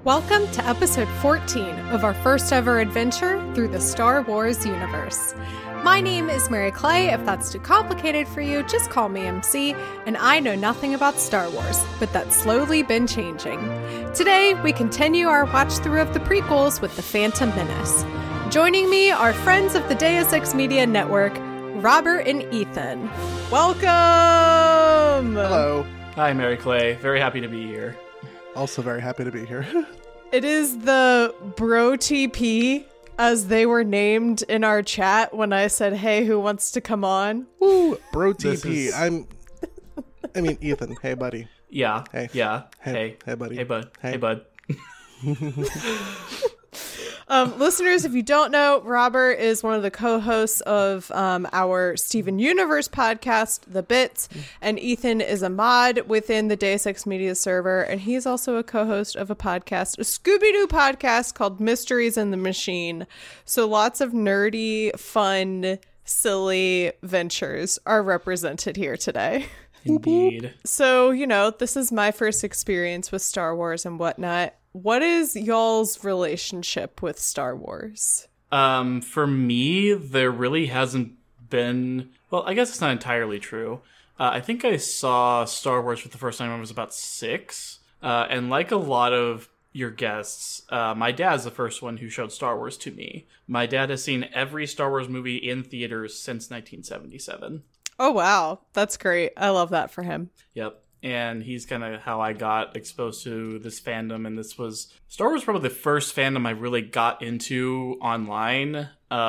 Welcome to episode 14 of our first ever adventure through the Star Wars universe. My name is Mary Clay. If that's too complicated for you, just call me MC, and I know nothing about Star Wars, but that's slowly been changing. Today, we continue our watch through of the prequels with The Phantom Menace. Joining me are friends of the Deus Ex Media Network, Robert and Ethan. Welcome! Hello. Hi, Mary Clay. Very happy to be here. Also very happy to be here. It is the Bro TP, as they were named in our chat when I said, hey, who wants to come on? Woo, Bro TP. I mean, Ethan. Hey, buddy. Yeah. Hey. Yeah. Hey, buddy. Hey, bud. Hey. Hey, bud. Listeners, if you don't know, Robert is one of the co-hosts of our Steven Universe podcast, The Bits, and Ethan is a mod within the Deus Ex Media server, and he's also a co-host of a podcast, a Scooby-Doo podcast called Mysteries in the Machine. So lots of nerdy, fun, silly ventures are represented here today. Indeed. So, this is my first experience with Star Wars and whatnot. What is y'all's relationship with Star Wars? For me, there really hasn't been... Well, I guess it's not entirely true. I think I saw Star Wars for the first time when I was about 6. And like a lot of your guests, my dad's the first one who showed Star Wars to me. My dad has seen every Star Wars movie in theaters since 1977. Oh, wow. That's great. I love that for him. Yep. And he's kind of how I got exposed to this fandom. And this was Star Wars, probably the first fandom I really got into online.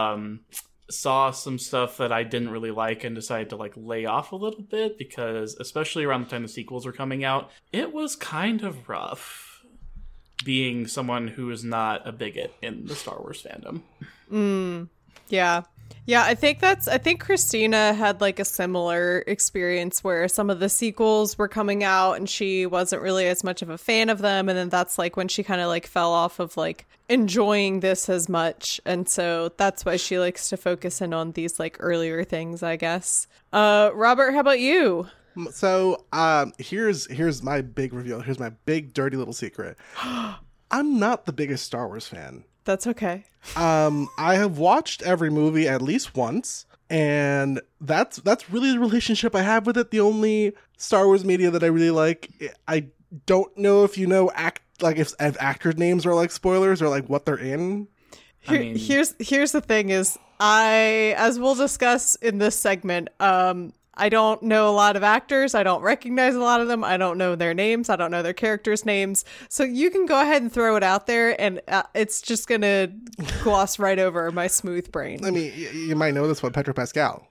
Saw some stuff that I didn't really like and decided to lay off a little bit because especially around the time the sequels were coming out, it was kind of rough being someone who is not a bigot in the Star Wars fandom. Yeah. Yeah, I think Christina had a similar experience where some of the sequels were coming out and she wasn't really as much of a fan of them. And then that's when she kind of fell off of enjoying this as much. And so that's why she likes to focus in on these earlier things, I guess. Robert, how about you? So here's my big reveal. Here's my big dirty little secret. I'm not the biggest Star Wars fan. That's okay. I have watched every movie at least once, and that's really the relationship I have with it. The only Star Wars media that I really like, I don't know if if actors' names are spoilers or what they're in. Here's the thing is, as we'll discuss in this segment, I don't know a lot of actors. I don't recognize a lot of them. I don't know their names. I don't know their characters' names. So you can go ahead and throw it out there, and it's just going to gloss right over my smooth brain. I mean, you might know this one, Pedro Pascal.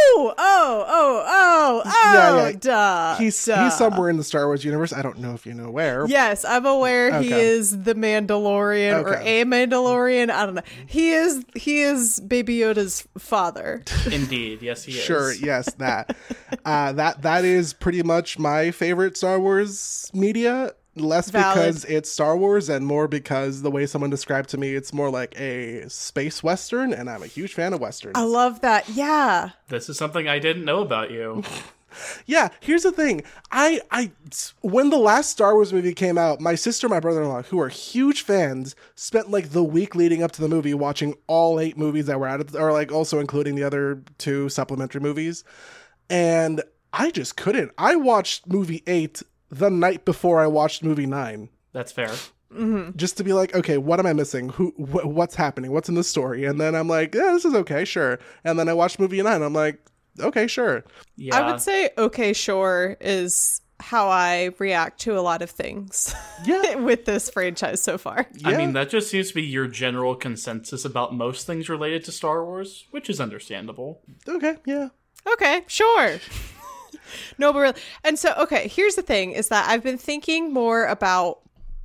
Oh, duh. He's somewhere in the Star Wars universe. I don't know if you know where. Yes, I'm aware he is the Mandalorian or a Mandalorian. I don't know. He is Baby Yoda's father. Indeed, yes, he is. Sure, yes, that. That is pretty much my favorite Star Wars media. Less Valid. Because it's Star Wars and more because the way someone described to me, it's more like a space western, and I'm a huge fan of westerns. I love that. Yeah. This is something I didn't know about you. Yeah, here's the thing. When the last Star Wars movie came out, my sister and my brother-in-law, who are huge fans, spent the week leading up to the movie watching all 8 movies that were out, or also including the other 2 supplementary movies. And I just couldn't. I watched movie 8 the night before I watched movie 9. That's fair. Mm-hmm. Just to be okay, what am I missing? What's happening? What's in the story? And then I'm this is okay, sure. And then I watched movie 9. I'm okay, sure. Yeah. I would say okay, sure is how I react to a lot of things. Yeah. With this franchise so far. Yeah. I mean, that just seems to be your general consensus about most things related to Star Wars, which is understandable. Okay, yeah. Okay, sure. No, but really, and so, okay, here's the thing is that I've been thinking more about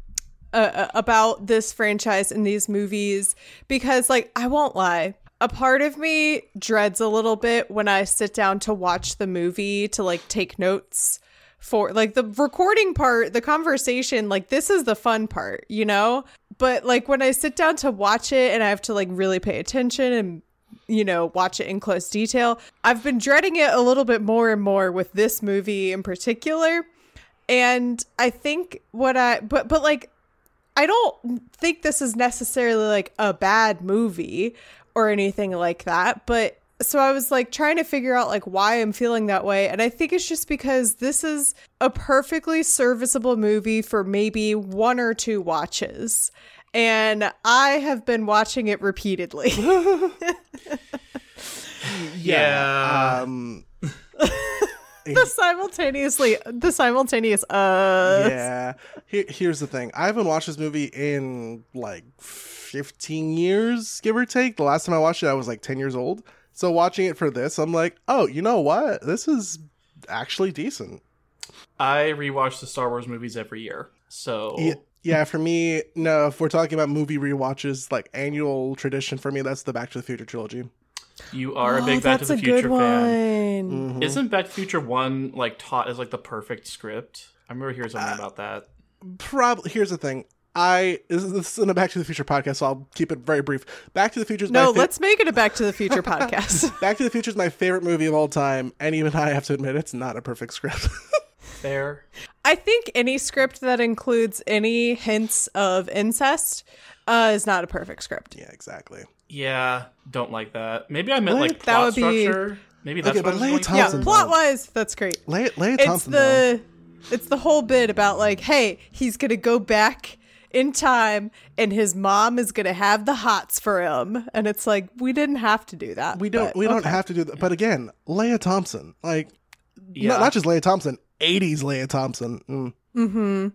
this franchise and these movies because, I won't lie, a part of me dreads a little bit when I sit down to watch the movie to, take notes for, the recording part, the conversation, this is the fun part, But, when I sit down to watch it and I have to, really pay attention and watch it in close detail, I've been dreading it a little bit more and more with this movie in particular. And I think but I don't think this is necessarily like a bad movie or anything like that, but so I was like trying to figure out like why I'm feeling that way, and I think it's just because this is a perfectly serviceable movie for maybe 1 or 2 watches, and I have been watching it repeatedly. Yeah. The simultaneous Yeah. Here's the thing. I haven't watched this movie in like 15 years, give or take. The last time I watched it, I was like 10 years old. So watching it for this, I'm like, oh, you know what? This is actually decent. I rewatch the Star Wars movies every year. So yeah, for me, no, if we're talking about movie rewatches, like annual tradition for me, that's the Back to the Future trilogy. You are a big Back to the Future fan. Mm-hmm. Isn't Back to the Future 1 like taught as like the perfect script? I remember hearing something about that. Probably. Here's the thing. This isn't a Back to the Future podcast, so I'll keep it very brief. Back to the Future is let's make it a Back to the Future podcast. Back to the Future is my favorite movie of all time, and even I have to admit it's not a perfect script. Fair. I think any script that includes any hints of incest is not a perfect script. Yeah, exactly. Yeah, don't like that. Maybe I meant like That plot would be- structure. Maybe that's Okay, what I but was Leia going for. Thompson- Yeah, plot wise, that's great. Leia Thompson, though. It's the whole bit about like, hey, he's gonna go back in time and his mom is gonna have the hots for him, and it's like we didn't have to do that. We don't have to do that. But again, Leia Thompson, like not just Leia Thompson, 80s Leia Thompson. Mm-hmm.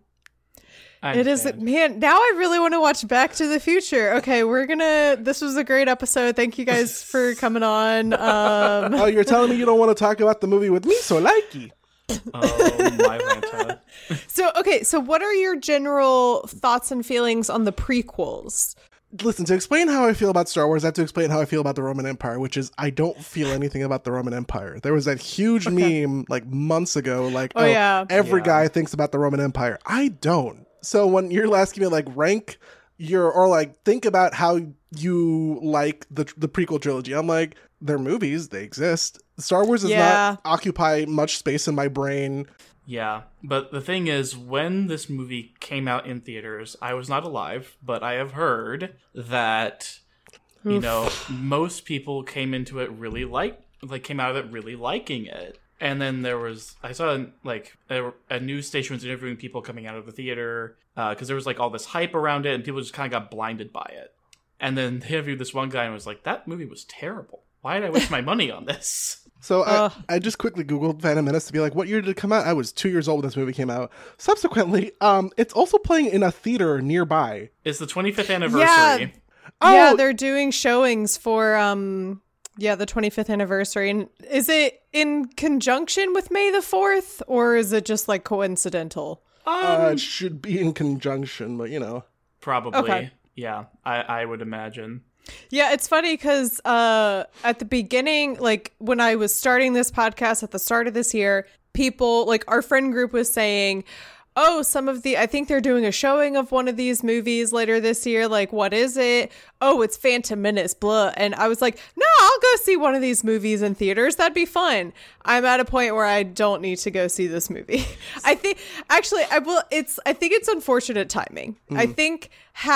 I It is, understand. man. Now I really want to watch Back to the Future. Okay, this was a great episode. Thank you guys for coming on. Oh, you're telling me you don't want to talk about the movie with me, so likey. Oh, my Lanta. So what are your general thoughts and feelings on the prequels? Listen, to explain how I feel about Star Wars, I have to explain how I feel about the Roman Empire, which is I don't feel anything about the Roman Empire. There was that huge meme like months ago, like, every guy thinks about the Roman Empire. I don't. So when you're asking me like rank think about how you like the prequel trilogy, I'm like, they're movies, they exist. Star Wars does not occupy much space in my brain. Yeah, but the thing is, when this movie came out in theaters, I was not alive, but I have heard that, you know, most people came into it came out of it really liking it. And then I saw like a news station was interviewing people coming out of the theater because there was like all this hype around it and people just kind of got blinded by it. And then they interviewed this one guy and was like, that movie was terrible. Why did I waste my money on this? So I just quickly Googled Phantom Menace to be like, what year did it come out? I was 2 years old when this movie came out. Subsequently, it's also playing in a theater nearby. It's the 25th anniversary. Yeah, they're doing showings for the 25th anniversary. And is it in conjunction with May the 4th, or is it just like coincidental? It should be in conjunction, but you know. Probably. Okay. Yeah, I would imagine. Yeah, it's funny because at the beginning, like when I was starting this podcast at the start of this year, people, like our friend group was saying, oh, I think they're doing a showing of one of these movies later this year. Like, what is it? Oh, it's Phantom Menace, blah. And I was like, no, I'll go see one of these movies in theaters. That'd be fun. I'm at a point where I don't need to go see this movie. I think it's unfortunate timing. I think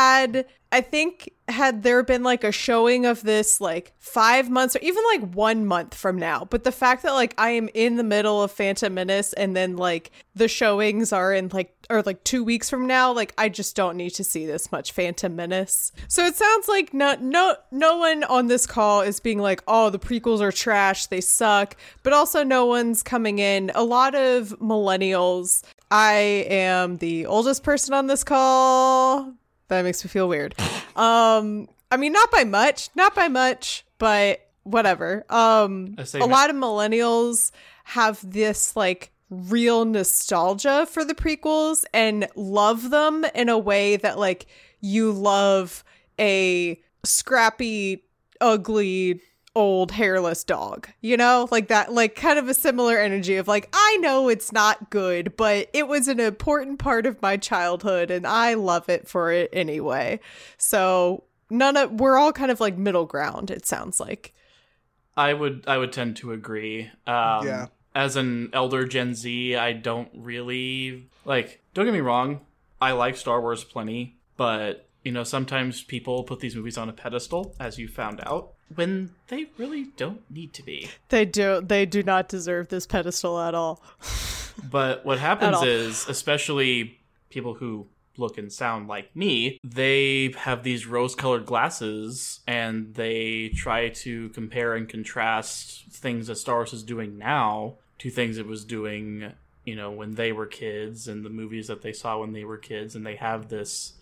had there been like a showing of this like 5 months or even like 1 month from now, but the fact that like I am in the middle of Phantom Menace and then like the showings are in like 2 weeks from now, like I just don't need to see this much Phantom Menace. So it sounds like no one on this call is being like, oh, the prequels are trash, they suck, but also no one's coming in. A lot of millennials. I am the oldest person on this call. That makes me feel weird. I mean, not by much, but whatever. A lot of millennials have this like real nostalgia for the prequels and love them in a way that like you love a scrappy, ugly, old hairless dog, you know, like that, like kind of a similar energy of like, I know it's not good, but it was an important part of my childhood and I love it for it anyway. So we're all kind of like middle ground, it sounds like. I would tend to agree. Yeah. As an elder Gen Z, I don't really don't get me wrong, I like Star Wars plenty. But, sometimes people put these movies on a pedestal, as you found out, when they really don't need to be. They do not deserve this pedestal at all. But what happens is, especially people who look and sound like me, they have these rose-colored glasses, and they try to compare and contrast things that Star Wars is doing now to things it was doing, when they were kids, and the movies that they saw when they were kids, and they have this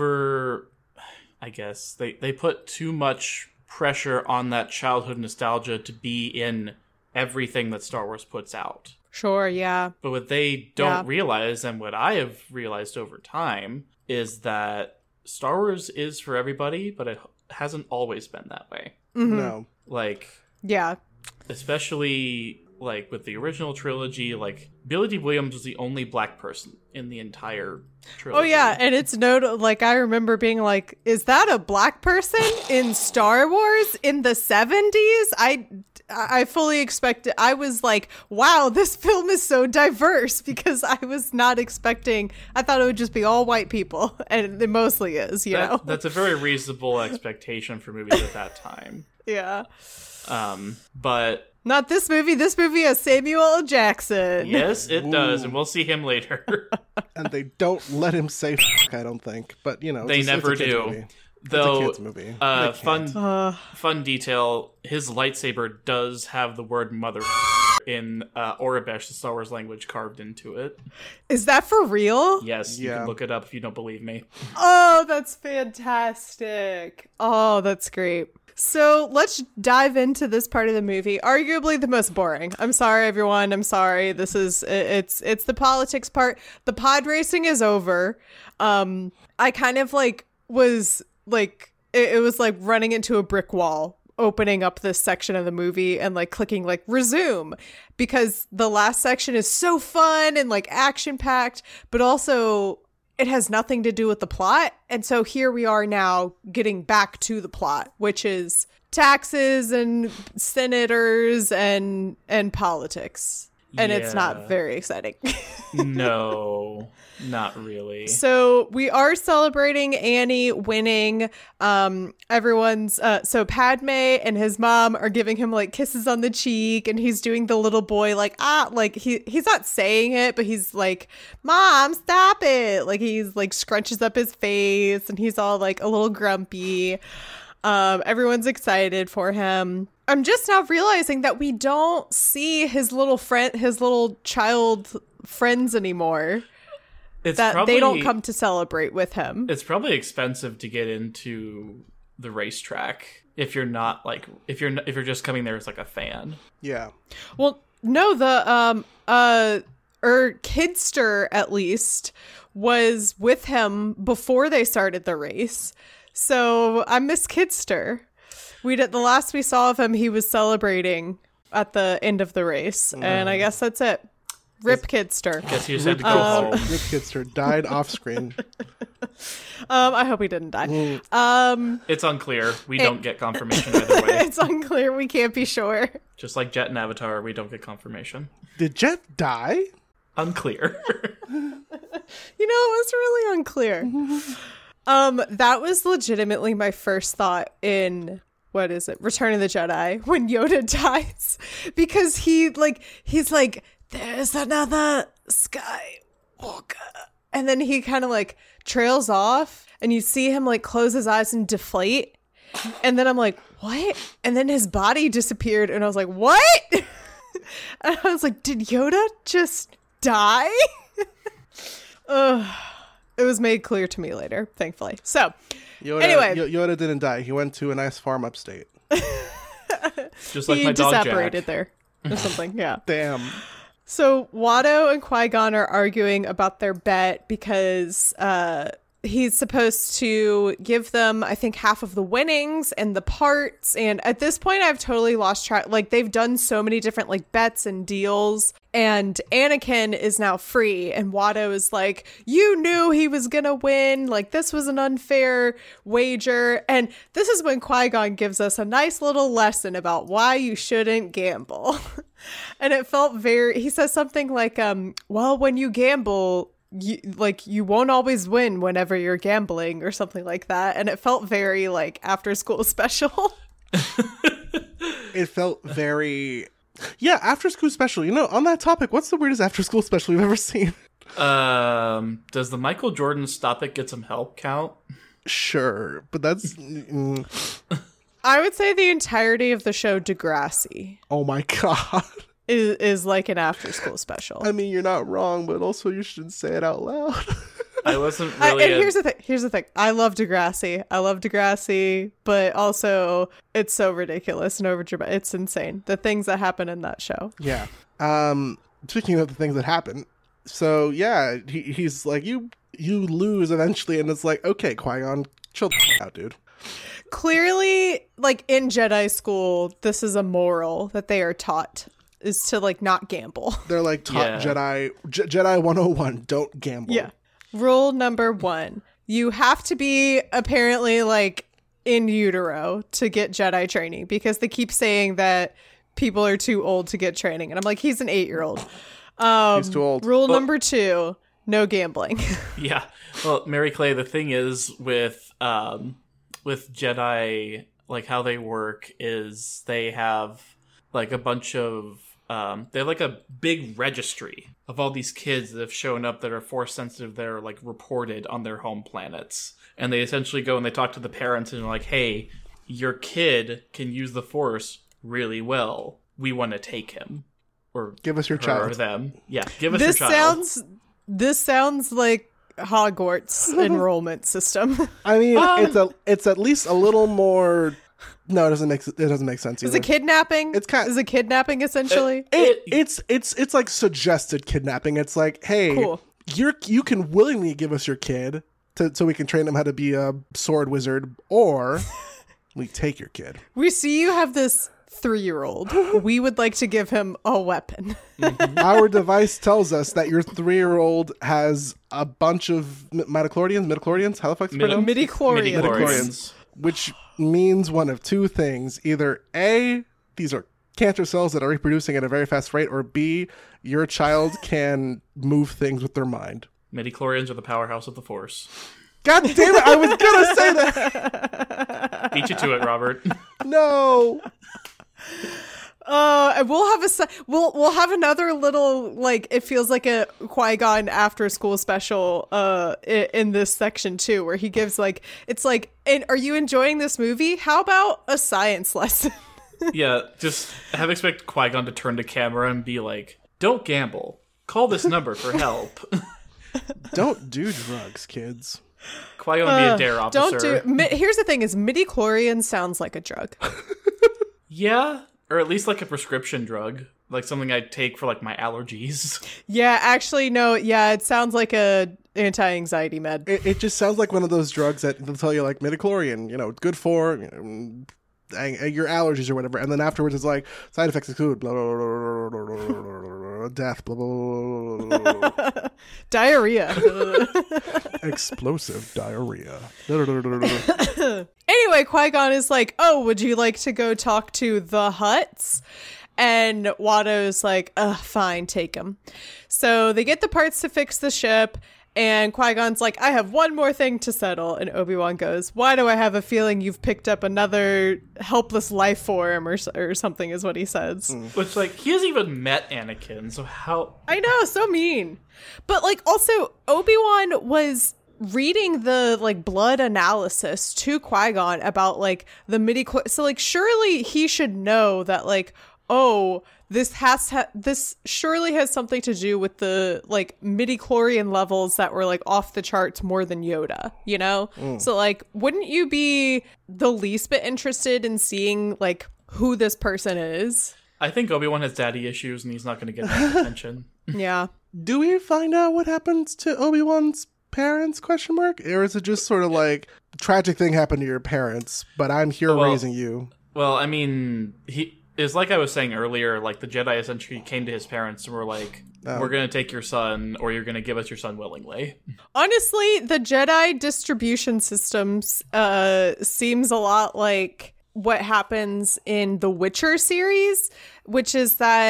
I guess, they put too much pressure on that childhood nostalgia to be in everything that Star Wars puts out. Sure, yeah. But what they don't realize, and what I have realized over time, is that Star Wars is for everybody, but it hasn't always been that way. Mm-hmm. No. Yeah. Especially, with the original trilogy, Billy D. Williams was the only black person in the entire trilogy. Oh, yeah, and it's I remember being like, is that a black person in Star Wars in the 70s? I fully expected. I was like, wow, this film is so diverse, because I was not expecting. I thought it would just be all white people, and it mostly is, know. That's a very reasonable expectation for movies at that time. Yeah. But not this movie. This movie has Samuel L. Jackson. Yes, it does, and we'll see him later. And they don't let him say I don't think. But, they never do. Movie. Though, it's a kids movie. Fun detail, his lightsaber does have the word mother in Aurebesh, the Star Wars language, carved into it. Is that for real? Yes, you can look it up if you don't believe me. Oh, that's fantastic. Oh, that's great. So let's dive into this part of the movie. Arguably the most boring. I'm sorry, everyone. I'm sorry. It's the politics part. The pod racing is over. I kind of was it was like running into a brick wall, opening up this section of the movie and clicking resume, because the last section is so fun and action packed, but also it has nothing to do with the plot. And so here we are now getting back to the plot, which is taxes and senators and politics. And it's not very exciting. No, not really. So we are celebrating Annie winning. Everyone's so Padme and his mom are giving him kisses on the cheek, and he's doing the little boy he's not saying it, but he's like, "Mom, stop it!" He's scrunches up his face, and he's all a little grumpy. Everyone's excited for him. I'm just now realizing that we don't see his little child friends anymore. They don't come to celebrate with him. It's probably expensive to get into the racetrack if you're not if you're just coming there as a fan. Yeah. Well, no, the Kidster at least was with him before they started the race. So I miss Kidster. The last we saw of him, he was celebrating at the end of the race, and I guess that's it. Rip Kidster. Guess he just had to go home. Rip Kidster died off screen. I hope he didn't die. It's unclear. We don't get confirmation either way. It's unclear. We can't be sure. Just like Jet and Avatar, we don't get confirmation. Did Jet die? Unclear. It was really unclear. That was legitimately my first thought in, what is it, Return of the Jedi, when Yoda dies, because he's like, there's another Skywalker, and then he kind of trails off, and you see him close his eyes and deflate, and then I'm like, what? And then his body disappeared, and I was like, what? And I was like, did Yoda just die? Ugh. It was made clear to me later, thankfully. So, anyway. Yoda didn't die. He went to a nice farm upstate. Just like my dog Jack. He disapparated there or something, yeah. Damn. So, Watto and Qui-Gon are arguing about their bet because he's supposed to give them, I think, half of the winnings and the parts. And at this point, I've totally lost track. They've done so many different, bets and deals. And Anakin is now free. And Watto is like, you knew he was going to win. This was an unfair wager. And this is when Qui-Gon gives us a nice little lesson about why you shouldn't gamble. And it felt he says something like, well, when you gamble, you won't always win whenever you're gambling or something like that. And it felt very like After School Special. It felt very, yeah, After School Special. You know, on that topic, what's the weirdest After School Special you've ever seen? Does the Michael Jordan "Stop It, Get Some Help" count? Sure, but that's... I would say the entirety of the show Degrassi Oh my god. is like an After School Special. I mean, you're not wrong, but also you shouldn't say it out loud. I wasn't really. And here's the thing. I love Degrassi, but also it's so ridiculous and overdramatic. It's insane. The things that happen in that show. Yeah. Speaking of the things that happen, so yeah, he's like, you lose eventually, and it's like, okay, Qui-Gon, chill out, dude. Clearly, like in Jedi school, this is a moral that they are taught, is to like not gamble. They're like taught Jedi 101, don't gamble. Yeah. Rule number 1, you have to be apparently like in utero to get Jedi training, because they keep saying that people are too old to get training. And I'm like, he's an 8-year-old. He's too old. Rule number 2, no gambling. Yeah. Well, Mary Clay, the thing is with Jedi, like how they work is they have like a bunch of they have like a big registry of all these kids that have shown up that are force sensitive, that are like reported on their home planets. And they essentially go and they talk to the parents and are like, hey, your kid can use the force really well. We want to take him. Or give us your her child. Or them. Yeah, give us your child. This sounds like Hogwarts enrollment system. I mean, it's at least a little more. No, it doesn't make sense either. Is it kidnapping? Is it kidnapping essentially? It's like suggested kidnapping. It's like, hey, cool. You can willingly give us your kid so we can train him how to be a sword wizard, or we take your kid. We see you have this 3-year-old. We would like to give him a weapon. Our device tells us that your 3-year-old has a bunch of midichlorians. How the fuck's it pronounced? Midichlorians. Which means one of two things. Either A, these are cancer cells that are reproducing at a very fast rate, or B, your child can move things with their mind. Midichlorians are the powerhouse of the Force. God damn it, I was gonna say that! Beat you to it, Robert. No! And we'll have another little, like, it feels like a Qui-Gon After School Special in this section too, where he gives like, it's like, and are you enjoying this movie? How about a science lesson? Yeah, just expect Qui-Gon to turn to camera and be like, don't gamble. Call this number for help. Don't do drugs, kids. Qui-Gon be a dare officer. Here's the thing is, midichlorian sounds like a drug. Yeah, or at least like a prescription drug. Like something I'd take for like my allergies. Yeah, actually, no. Yeah, it sounds like a anti-anxiety med. It just sounds like one of those drugs that they'll tell you, like, midichlorian, good for your allergies or whatever. And then afterwards it's like, side effects include blah, blah, blah, blah, blah, blah, death, blah, blah, blah, blah. Diarrhea. Explosive diarrhea. Anyway, Qui-Gon is like, oh, would you like to go talk to the Hutts? And Watto's like, fine, take him. So they get the parts to fix the ship, and Qui-Gon's like, I have one more thing to settle. And Obi-Wan goes, why do I have a feeling you've picked up another helpless life form or something is what he says. Which, like, he hasn't even met Anakin, so how... I know, so mean. But, like, also, Obi-Wan was reading the, like, blood analysis to Qui-Gon about, like, the so, like, surely he should know that, like, oh, this surely has something to do with the, like, midichlorian levels that were, like, off the charts more than Yoda, you know? So, like, wouldn't you be the least bit interested in seeing, like, who this person is? I think Obi-Wan has daddy issues and he's not going to get that attention. Yeah. Do we find out what happens to Obi-Wan's parents, ? Or is it just sort of like, tragic thing happened to your parents, but I'm here raising you? Well, I mean, it's like I was saying earlier, like, the Jedi essentially came to his parents and were like, we're going to take your son, or you're going to give us your son willingly. Honestly, the Jedi distribution systems seems a lot like what happens in the Witcher series, which is that,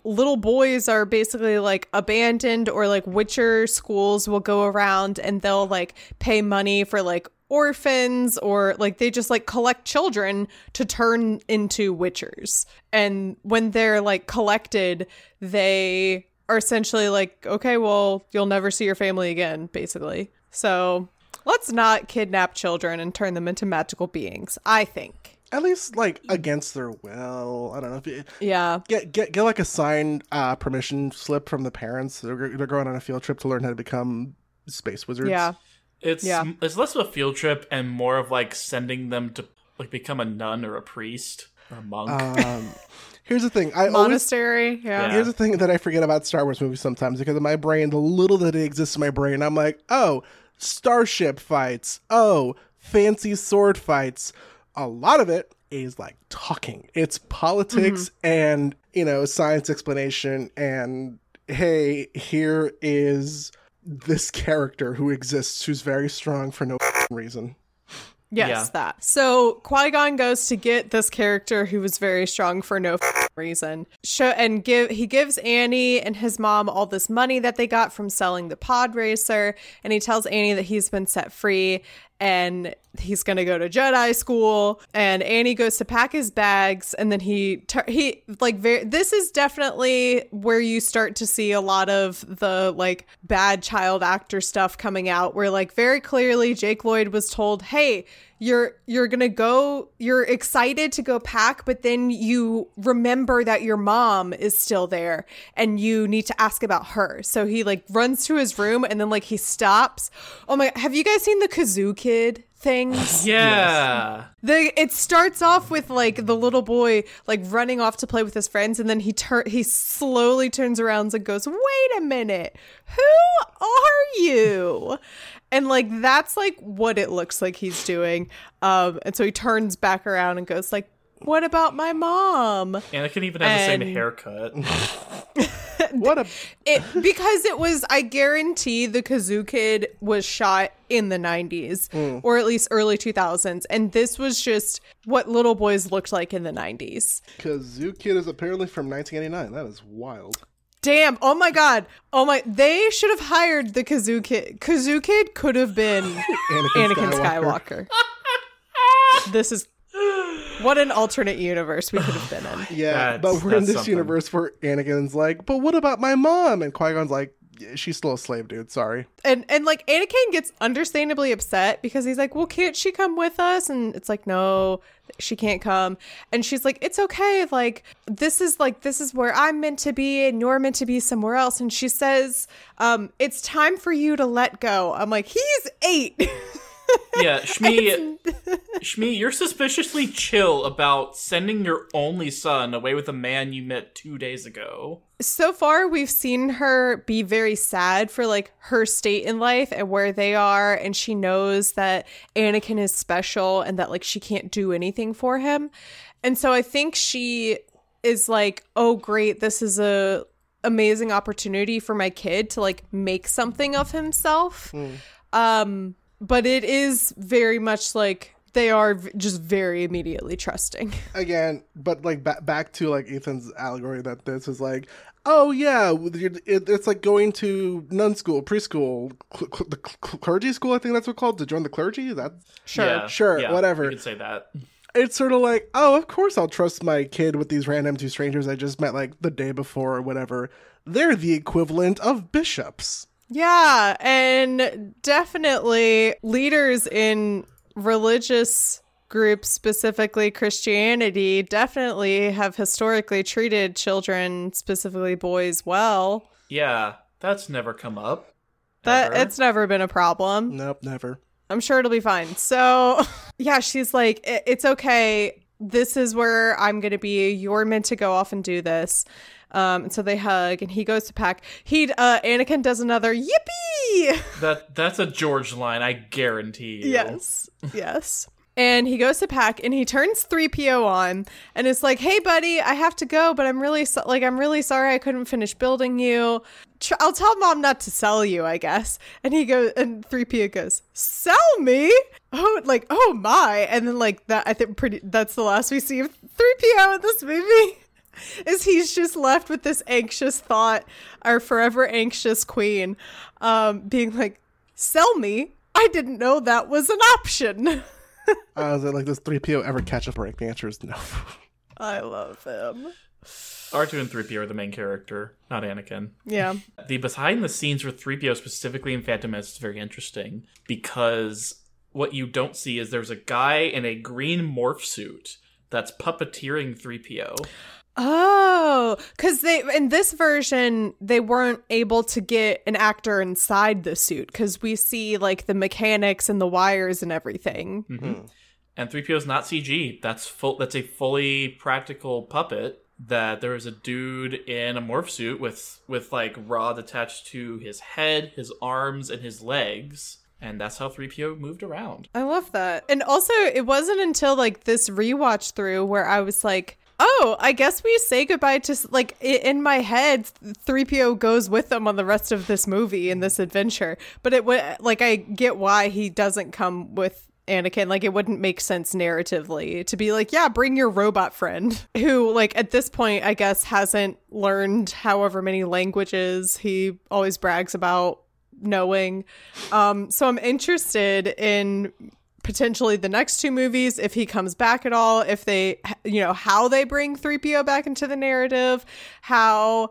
little boys are basically like abandoned, or like Witcher schools will go around and they'll like pay money for like orphans, or like they just like collect children to turn into Witchers. And when they're like collected, they are essentially like, okay, well, you'll never see your family again, basically. So let's not kidnap children and turn them into magical beings, I think. At least, like, against their will. I don't know. If you, Yeah. Get like a signed permission slip from the parents. They're going on a field trip to learn how to become space wizards. Yeah. It's less of a field trip and more of like sending them to like become a nun or a priest or a monk. Here's the thing. Monastery. Yeah. Here's the thing that I forget about Star Wars movies sometimes, because in my brain, the little that it exists in my brain, I'm like, oh, starship fights. Oh, fancy sword fights. A lot of it is like talking. It's politics and, you know, science explanation. And hey, here is this character who exists who's very strong for no reason. Yes, that. So Qui-Gon goes to get this character who was very strong for no reason. He gives Annie and his mom all this money that they got from selling the pod racer, and he tells Annie that he's been set free and he's going to go to Jedi school. And Annie goes to pack his bags, and then this is definitely where you start to see a lot of the like bad child actor stuff coming out, where like very clearly Jake Lloyd was told, hey, you're excited to go pack, but then you remember that your mom is still there and you need to ask about her. So he like runs to his room, and then like he stops. Oh my, have you guys seen the Kazoo Kid things? Yeah. It starts off with like the little boy like running off to play with his friends, and then he slowly turns around and goes, wait a minute, who are you? And like that's like what it looks like he's doing. And so he turns back around and goes like, what about my mom? Anakin even has the same haircut. Because it was, I guarantee the Kazoo Kid was shot in the 90s or at least early 2000s, and this was just what little boys looked like in the 90s. Kazoo Kid is apparently from 1989. That is wild. Damn. Oh my God. They should have hired the Kazoo Kid. Kazoo Kid could have been Anakin Skywalker. This is what an alternate universe we could have been in. Yeah, but we're in this universe where Anakin's like, but what about my mom? And Qui-Gon's like, yeah, she's still a slave, dude. Sorry. And like Anakin gets understandably upset because he's like, well, can't she come with us? And it's like, no, she can't come. And she's like, it's okay. Like, this is where I'm meant to be and you're meant to be somewhere else. And she says, it's time for you to let go. I'm like, he's 8. Yeah, Shmi, you're suspiciously chill about sending your only son away with a man you met 2 days ago. So far, we've seen her be very sad for like her state in life and where they are, and she knows that Anakin is special and that like she can't do anything for him. And so I think she is like, oh great, this is a amazing opportunity for my kid to like make something of himself. But it is very much like they are just very immediately trusting. Again, but like back to like Ethan's allegory that this is like, oh yeah, it's like going to nun school, preschool, the clergy school. I think that's what it's called, to join the clergy. Sure, whatever. You could say that. It's sort of like, oh, of course I'll trust my kid with these random 2 strangers I just met like the day before or whatever. They're the equivalent of bishops. Yeah, and definitely leaders in religious groups, specifically Christianity, definitely have historically treated children, specifically boys, well. Yeah, that's never come up. It's never been a problem. Nope, never. I'm sure it'll be fine. So, yeah, she's like, it's okay. This is where I'm going to be. You're meant to go off and do this. And so they hug, and he goes to pack. Anakin does another yippee. That's a George line, I guarantee you. Yes. And he goes to pack, and he turns 3PO on, and it's like, "Hey, buddy, I have to go, but I'm really sorry I couldn't finish building you. I'll tell Mom not to sell you, I guess." And 3PO goes, "Sell me? Oh my!" And then like that, I think that's the last we see of 3PO in this movie. is he's just left with this anxious thought, our forever anxious queen, being like, sell me? I didn't know that was an option. Is it like, does 3PO ever catch a break? The answer is no. I love him. R2 and 3PO are the main character, not Anakin. Yeah. The behind the scenes for 3PO, specifically in Phantom Menace, is very interesting because what you don't see is there's a guy in a green morph suit that's puppeteering 3PO. Oh, because in this version, they weren't able to get an actor inside the suit because we see like the mechanics and the wires and everything. Mm-hmm. And 3PO is not CG. That's a fully practical puppet. That there was a dude in a morph suit with like rods attached to his head, his arms, and his legs. And that's how 3PO moved around. I love that. And also, it wasn't until like this rewatch through where I was like, oh, I guess we say goodbye to, like, in my head, 3PO goes with them on the rest of this movie and this adventure. But I get why he doesn't come with Anakin. Like, it wouldn't make sense narratively to be like, yeah, bring your robot friend who, like, at this point, I guess hasn't learned however many languages he always brags about knowing. So I'm interested in potentially the next two movies, if he comes back at all, if they, how they bring 3PO back into the narrative, how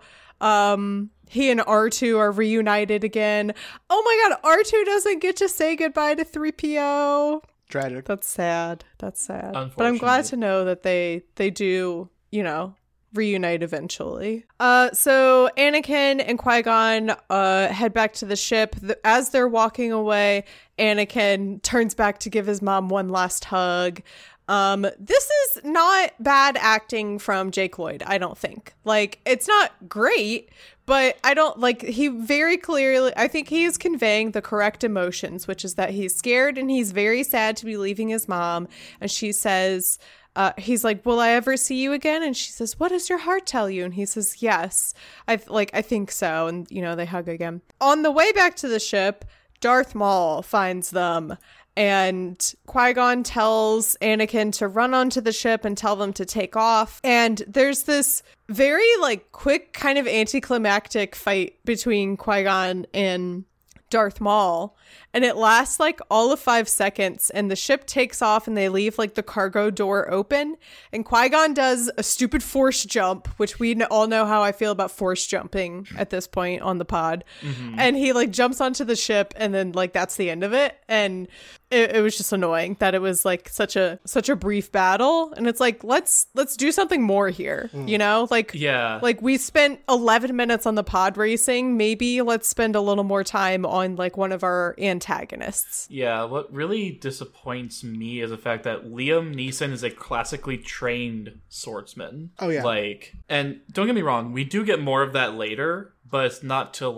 he and R2 are reunited again. Oh my god, R2 doesn't get to say goodbye to 3PO. Tragic. That's sad. But I'm glad to know that they do, reunite eventually. So Anakin and Qui-Gon head back to the ship. As they're walking away, Anakin turns back to give his mom one last hug. This is not bad acting from Jake Lloyd, I don't think. Like, it's not great, but he very clearly, I think he is conveying the correct emotions, which is that he's scared and he's very sad to be leaving his mom. And she says, he's like, will I ever see you again? And she says, what does your heart tell you? And he says, yes, I think so. And, they hug again. On the way back to the ship, Darth Maul finds them, and Qui-Gon tells Anakin to run onto the ship and tell them to take off. And there's this very, quick kind of anticlimactic fight between Qui-Gon and Darth Maul, and it lasts all of 5 seconds, and the ship takes off and they leave the cargo door open, and Qui-Gon does a stupid force jump, which we all know how I feel about force jumping at this point on the pod. Mm-hmm. And he jumps onto the ship, and then that's the end of it. And it was just annoying that it was such a brief battle, and it's let's do something more here. Yeah, we spent 11 minutes on the pod racing, maybe let's spend a little more time on one of our antagonists. Yeah, what really disappoints me is the fact that Liam Neeson is a classically trained swordsman. Oh yeah, and don't get me wrong, we do get more of that later, but it's not till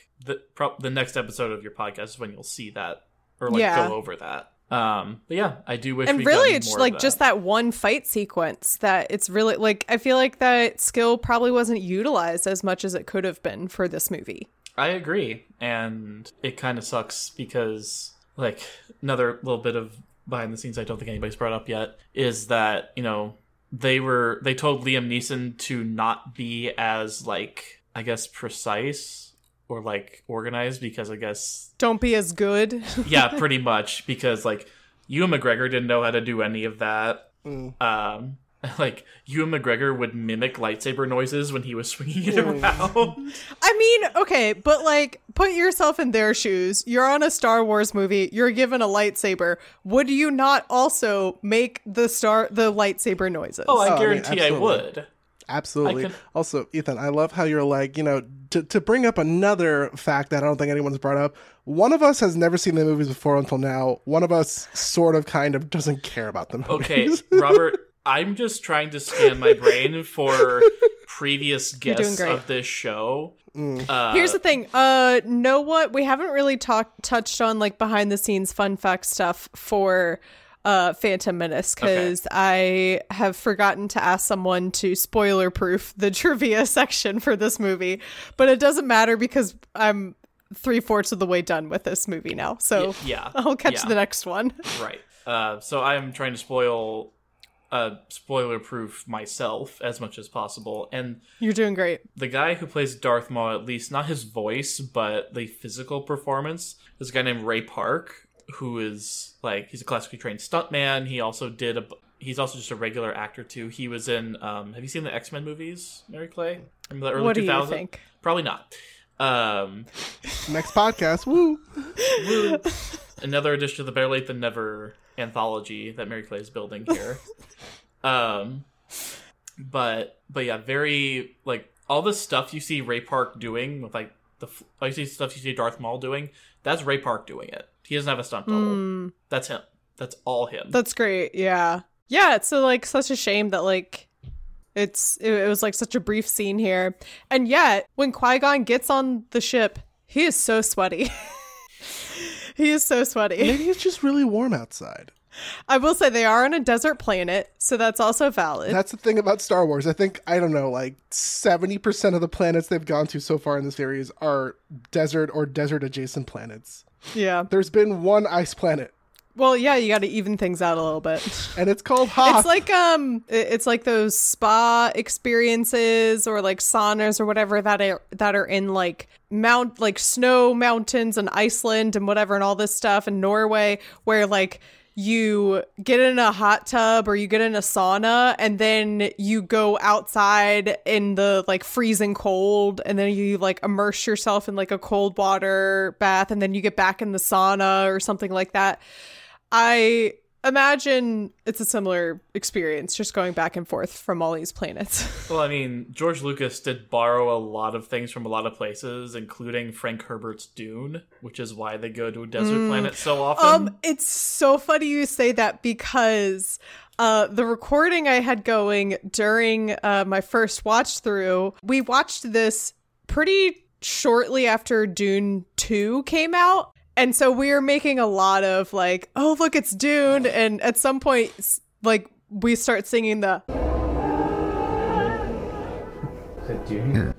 the next episode of your podcast is when you'll see that. Or go over that. But yeah, I do wish. And really, it's just that one fight sequence that it's really I feel like that skill probably wasn't utilized as much as it could have been for this movie. I agree, and it kind of sucks because another little bit of behind the scenes I don't think anybody's brought up yet is that they told Liam Neeson to not be as I guess precise or organized, because I guess don't be as good. Yeah, pretty much, because Ewan McGregor didn't know how to do any of that. Ewan McGregor would mimic lightsaber noises when he was swinging it around. I mean, okay, but put yourself in their shoes. You're on a Star Wars movie, you're given a lightsaber. Would you not also make the lightsaber noises? Oh, I guarantee I would. Absolutely. Also, Ethan, I love how you're to bring up another fact that I don't think anyone's brought up. One of us has never seen the movies before until now. One of us sort of kind of doesn't care about the movies. Okay, Robert, I'm just trying to scan my brain for previous guests of this show. Here's the thing. Know what? We haven't really touched on behind the scenes fun fact stuff for Phantom Menace, because I have forgotten to ask someone to spoiler proof the trivia section for this movie, but it doesn't matter because I'm 3/4 of the way done with this movie now, so yeah, I'll catch the next one. Right. So I'm trying to spoil spoiler proof myself as much as possible. And You're doing great. the guy who plays Darth Maul, at least not his voice, but the physical performance, this guy named Ray Park, who is like, he's a classically trained stuntman. He's also just a regular actor too. He was in, have you seen the X-Men movies, Mary Clay? In the early What do 2000s? you think? Probably not. Next podcast. Woo. Woo. Another addition to the Better Late Than Never anthology that Mary Clay is building here. But yeah, very, like, all the stuff you see Ray Park doing with, like, stuff you see Darth Maul doing, that's Ray Park doing it. He doesn't have a stunt double. That's him. That's all him. That's great. Yeah. Yeah, it's so, like, such a shame that, like, it was like such a brief scene here. And yet, when Qui-Gon gets on the ship, he is so sweaty. He is so sweaty. Maybe it's just really warm outside. I will say they are on a desert planet, so that's also valid. That's the thing about Star Wars. I think, I don't know, like 70% of the planets they've gone to so far in the series are desert or desert adjacent planets. Yeah. There's been one ice planet, Well, yeah, you got to even things out a little bit. and it's called Hoth. It's like those spa experiences or like saunas or whatever that are in like snow mountains and Iceland and whatever and all this stuff in Norway, where like you get in a hot tub or you get in a sauna and then you go outside in the like freezing cold and then you like immerse yourself in like a cold water bath and then you get back in the sauna or something like that. I imagine it's a similar experience, just going back and forth from all these planets. Well, I mean, George Lucas did borrow a lot of things from a lot of places, including Frank Herbert's Dune, which is why they go to a desert planet so often. It's so funny you say that because the recording I had going during my first watch through, we watched this pretty shortly after Dune 2 came out. And so we were making a lot of like, oh, look, it's Dune. And at some point, like, we start singing the... Is it Dune?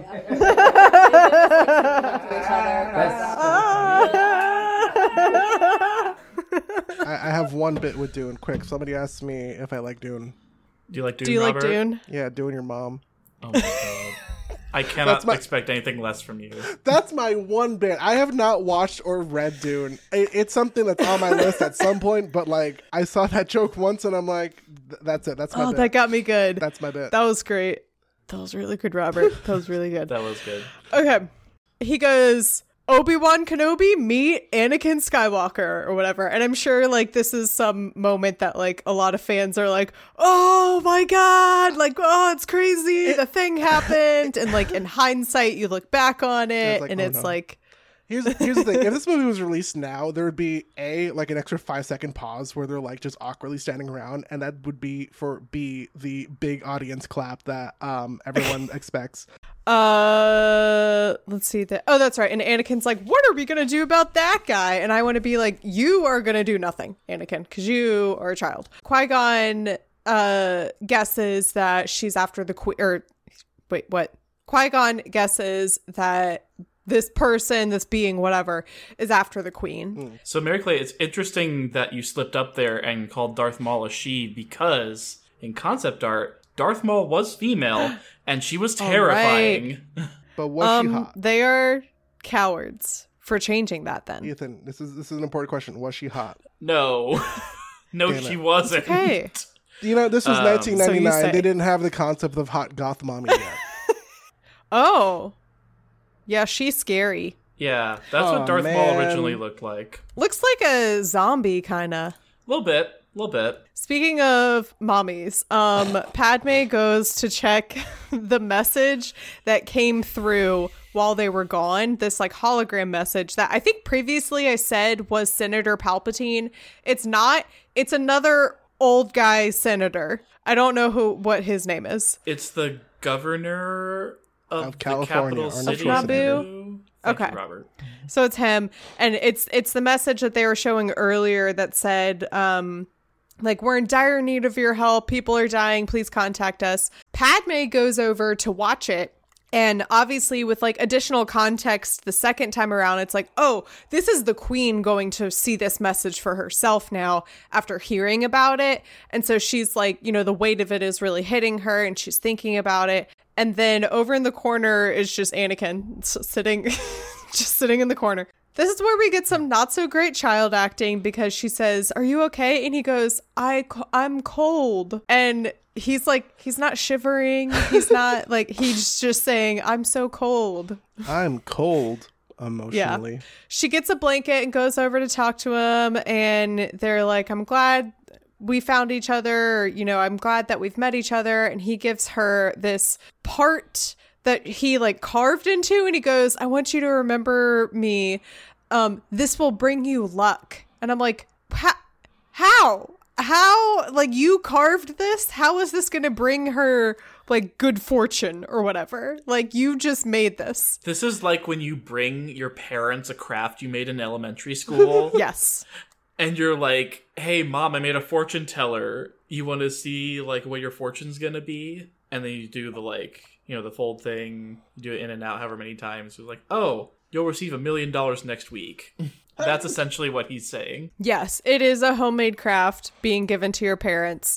I have one bit with Dune. Quick, somebody asked me if I like Dune. Do you like Dune, Do you Robert? like Dune? Yeah, Dune your mom. Oh my god. I cannot expect anything less from you. That's my one bit. I have not watched or read Dune. It's something that's on my list at some point, but like I saw that joke once and I'm like, that's it. That's my bit. That got me good. That's my bit. That was great. That was really good, Robert. That was really good. That was good. Okay. He goes, Obi-Wan Kenobi, meet Anakin Skywalker or whatever. And I'm sure like this is some moment that like a lot of fans are like, oh my God, like, oh, it's crazy. The thing happened. And like in hindsight, you look back on it and it's like, Here's the thing. If this movie was released now, there would be like an extra 5-second pause where they're like just awkwardly standing around, and that would be the big audience clap that everyone expects. Let's see that. Oh, that's right. And Anakin's like, what are we gonna do about that guy? And I want to be like, you are gonna do nothing, Anakin, because you are a child. Qui-Gon guesses that she's after the queen. Or wait, what? Qui-Gon guesses that this person, this being, whatever, is after the queen. So, Mary Clay, it's interesting that you slipped up there and called Darth Maul a she, because in concept art, Darth Maul was female and she was terrifying. Right. But was she hot? They are cowards for changing that then. Ethan, this is an important question. Was she hot? No. No, Damn she it. wasn't. Okay. You know, this was So 1999. you say. They didn't have the concept of hot goth mommy yet. Oh. Yeah, she's scary. Yeah, that's Aw, what Darth Maul man. originally looked like. Looks like a zombie, kind of. A little bit. Speaking of mommies, Padme goes to check the message that came through while they were gone. This like hologram message that I think previously I said was Senator Palpatine. It's not. It's another old guy senator. I don't know what his name is. It's the governor of the California, capital Arnold city. Schwarzenegger. Thank Okay. you, Robert. So it's him, and it's the message that they were showing earlier that said, like, we're in dire need of your help. People are dying. Please contact us. Padme goes over to watch it, And obviously with like additional context the second time around, it's like, oh, this is the queen going to see this message for herself now after hearing about it. And so she's like, you know, the weight of it is really hitting her and she's thinking about it. And then over in the corner is just Anakin sitting, just sitting in the corner. This is where we get some not so great child acting because she says, "Are you okay?" And he goes, I'm cold. And he's like, he's not shivering. He's not like, he's just saying, "I'm so cold." I'm cold emotionally. Yeah. She gets a blanket and goes over to talk to him. And they're like, "I'm glad we found each other. You know, I'm glad that we've met each other." And he gives her this part that he like carved into, and he goes, "I want you to remember me. This will bring you luck." And I'm like, how like you carved this? How is this going to bring her like good fortune or whatever? Like you just made this. This is like when you bring your parents a craft you made in elementary school. Yes. And you're like, "Hey mom, I made a fortune teller. You want to see like what your fortune's going to be?" And then you do the like, you know, the fold thing, you do it in and out however many times. It's like, "Oh, you'll receive $1 million next week." That's essentially what he's saying. Yes, it is a homemade craft being given to your parents.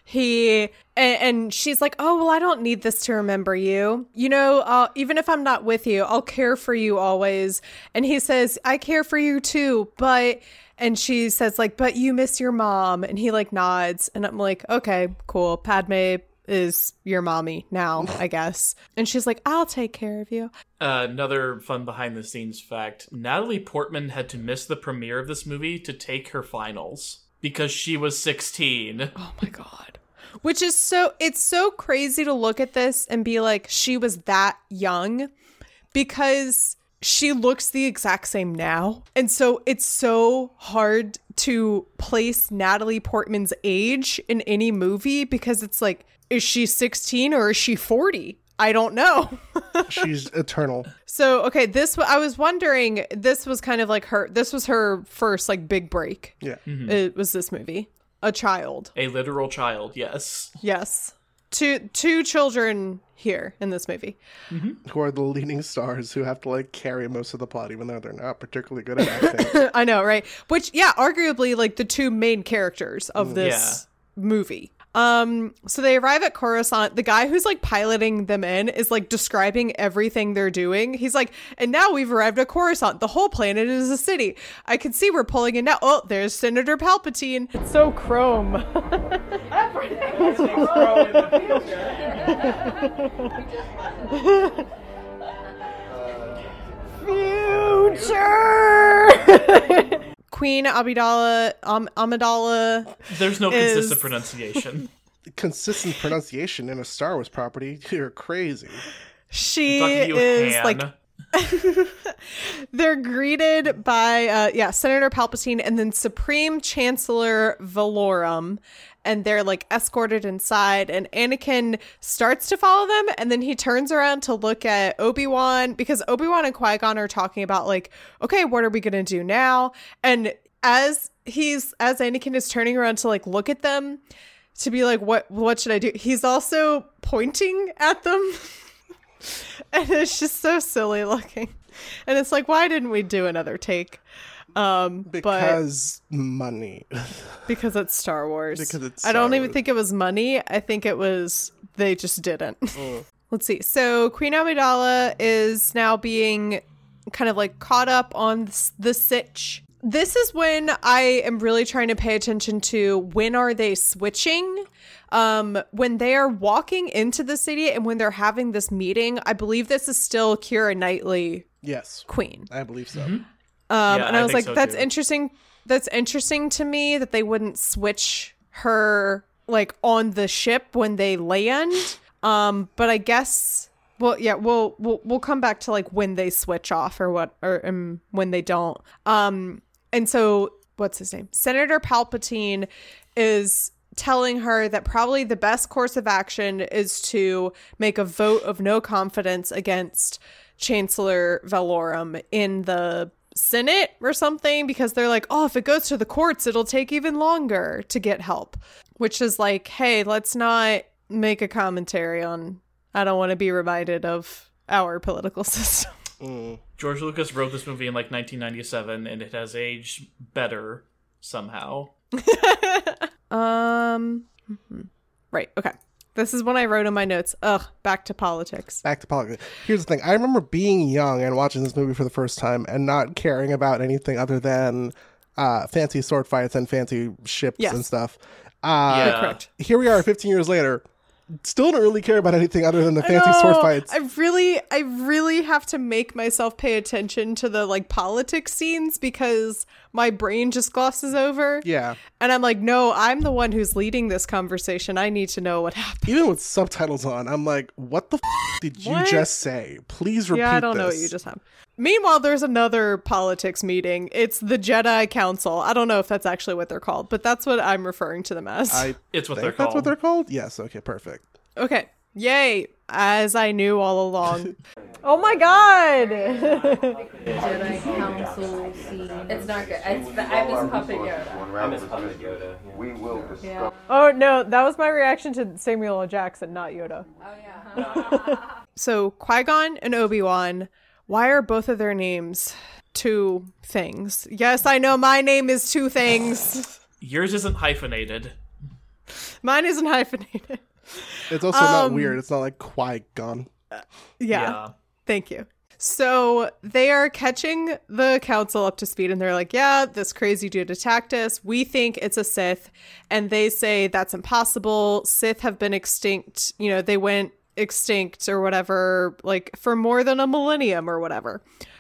And she's like, "Oh, well, I don't need this to remember you. You know, even if I'm not with you, I'll care for you always." And he says, "I care for you too, but..." And she says like, "But you miss your mom." And he like nods. And I'm like, okay, cool. Padme is your mommy now, I guess. And she's like, "I'll take care of you." Another fun behind the scenes fact, Natalie Portman had to miss the premiere of this movie to take her finals because she was 16. Oh my God. Which is it's so crazy to look at this and be like, she was that young, because she looks the exact same now. And so it's so hard to place Natalie Portman's age in any movie because it's like, is she 16 or is she 40? I don't know. She's eternal. So, okay, I was wondering, this was kind of like this was her first like big break. Yeah. Mm-hmm. It was this movie. A child. A literal child, yes. Yes. Two children here in this movie. Mm-hmm. Who are the leading stars who have to like carry most of the plot, even though they're not particularly good at acting. I know, right? Which, yeah, arguably like the two main characters of this movie. So they arrive at Coruscant. The guy who's like piloting them in is like describing everything they're doing. He's like, "And now we've arrived at Coruscant. The whole planet is a city. I can see we're pulling in now. Oh, there's Senator Palpatine." It's so chrome. Everything is chrome in the future. Queen Amidala. There's no consistent pronunciation. Consistent pronunciation in a Star Wars property? You're crazy. She is Han. like... They're greeted by Senator Palpatine and then Supreme Chancellor Valorum, and they're like escorted inside, and Anakin starts to follow them, and then he turns around to look at Obi-Wan, because Obi-Wan and Qui-Gon are talking about like, okay, what are we gonna do now? And as Anakin is turning around to like look at them to be like, what should I do? He's also pointing at them. And it's just so silly looking. And it's like, why didn't we do another take? Because money. Because it's Star Wars. Because it's I don't Star even Wars. think it was money. I think it was they just didn't. Let's see. So Queen Amidala is now being kind of like caught up on the sitch. This is when I am really trying to pay attention to when are they switching. When they are walking into the city and when they're having this meeting, I believe this is still Keira Knightley Yes. Queen. I believe so. Mm-hmm. And I was think like, so, that's too. interesting. That's interesting to me that they wouldn't switch her like on the ship when they land. But I guess, well, yeah, we'll come back to like when they switch off or what, or when they don't. And so what's his name? Senator Palpatine is telling her that probably the best course of action is to make a vote of no confidence against Chancellor Valorum in the Senate or something, because they're like, oh, if it goes to the courts, it'll take even longer to get help, which is like, hey, let's not make a commentary on, I don't want to be reminded of our political system. George Lucas wrote this movie in like 1997, and it has aged better somehow. Right. Okay. This is when I wrote in my notes. Back to politics. Back to politics. Here's the thing. I remember being young and watching this movie for the first time and not caring about anything other than fancy sword fights and fancy ships and stuff. Yeah. Correct. Here we are 15 years later. Still don't really care about anything other than the fancy sword fights. I really have to make myself pay attention to the like politics scenes because my brain just glosses over. Yeah. And I'm like, no, I'm the one who's leading this conversation. I need to know what happened. Even with subtitles on, I'm like, what the did you just say? Please repeat this. Yeah, I don't know what you just have. Meanwhile, there's another politics meeting. It's the Jedi Council. I don't know if that's actually what they're called, but that's what I'm referring to them as. It's what they're That's called. what they're called? Yes. Okay, perfect. Okay. Yay. As I knew all along. Oh my god! Jedi Council scene. It's not good. I miss Puppet Yoda. I miss Puppet Yoda. We will discuss. Yeah. Oh no, that was my reaction to Samuel L. Jackson, not Yoda. Oh yeah. So Qui-Gon and Obi-Wan, why are both of their names two things? Yes, I know my name is two things. Yours isn't hyphenated. Mine isn't hyphenated. It's also not weird. It's not like Qui-Gon. Yeah. Thank you. So they are catching the council up to speed and they're like, yeah, this crazy dude attacked us. We think it's a Sith. And they say that's impossible. Sith have been extinct. You know, they went extinct or whatever, like for more than a millennium or whatever.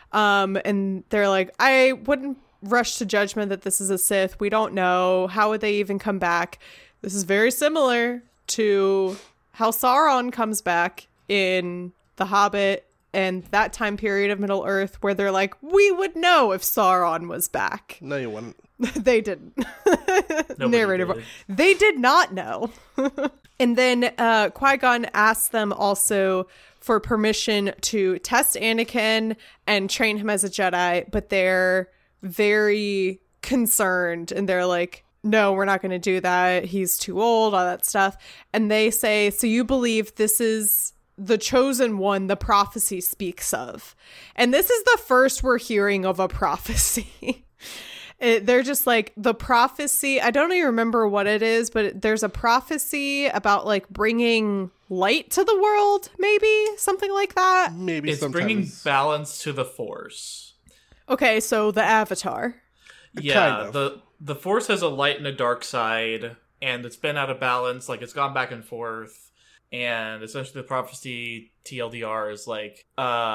And they're like, I wouldn't rush to judgment that this is a Sith. We don't know. How would they even come back? This is very similar to how Sauron comes back in The Hobbit and that time period of Middle Earth where they're like, we would know if Sauron was back. No, you wouldn't. They didn't. Narrative. did. They did not know. And then Qui-Gon asks them also for permission to test Anakin and train him as a Jedi, but they're very concerned and they're like, no, we're not going to do that. He's too old, all that stuff. And they say, so you believe this is the chosen one the prophecy speaks of? And this is the first we're hearing of a prophecy. They're just like, the prophecy, I don't even remember what it is, but there's a prophecy about like bringing light to the world, maybe something like that. Maybe It's sometimes. bringing balance to the Force. Okay, so the Avatar. Yeah, Kind of. the Force has a light and a dark side, and it's been out of balance. Like, it's gone back and forth. And essentially the prophecy, TLDR, is like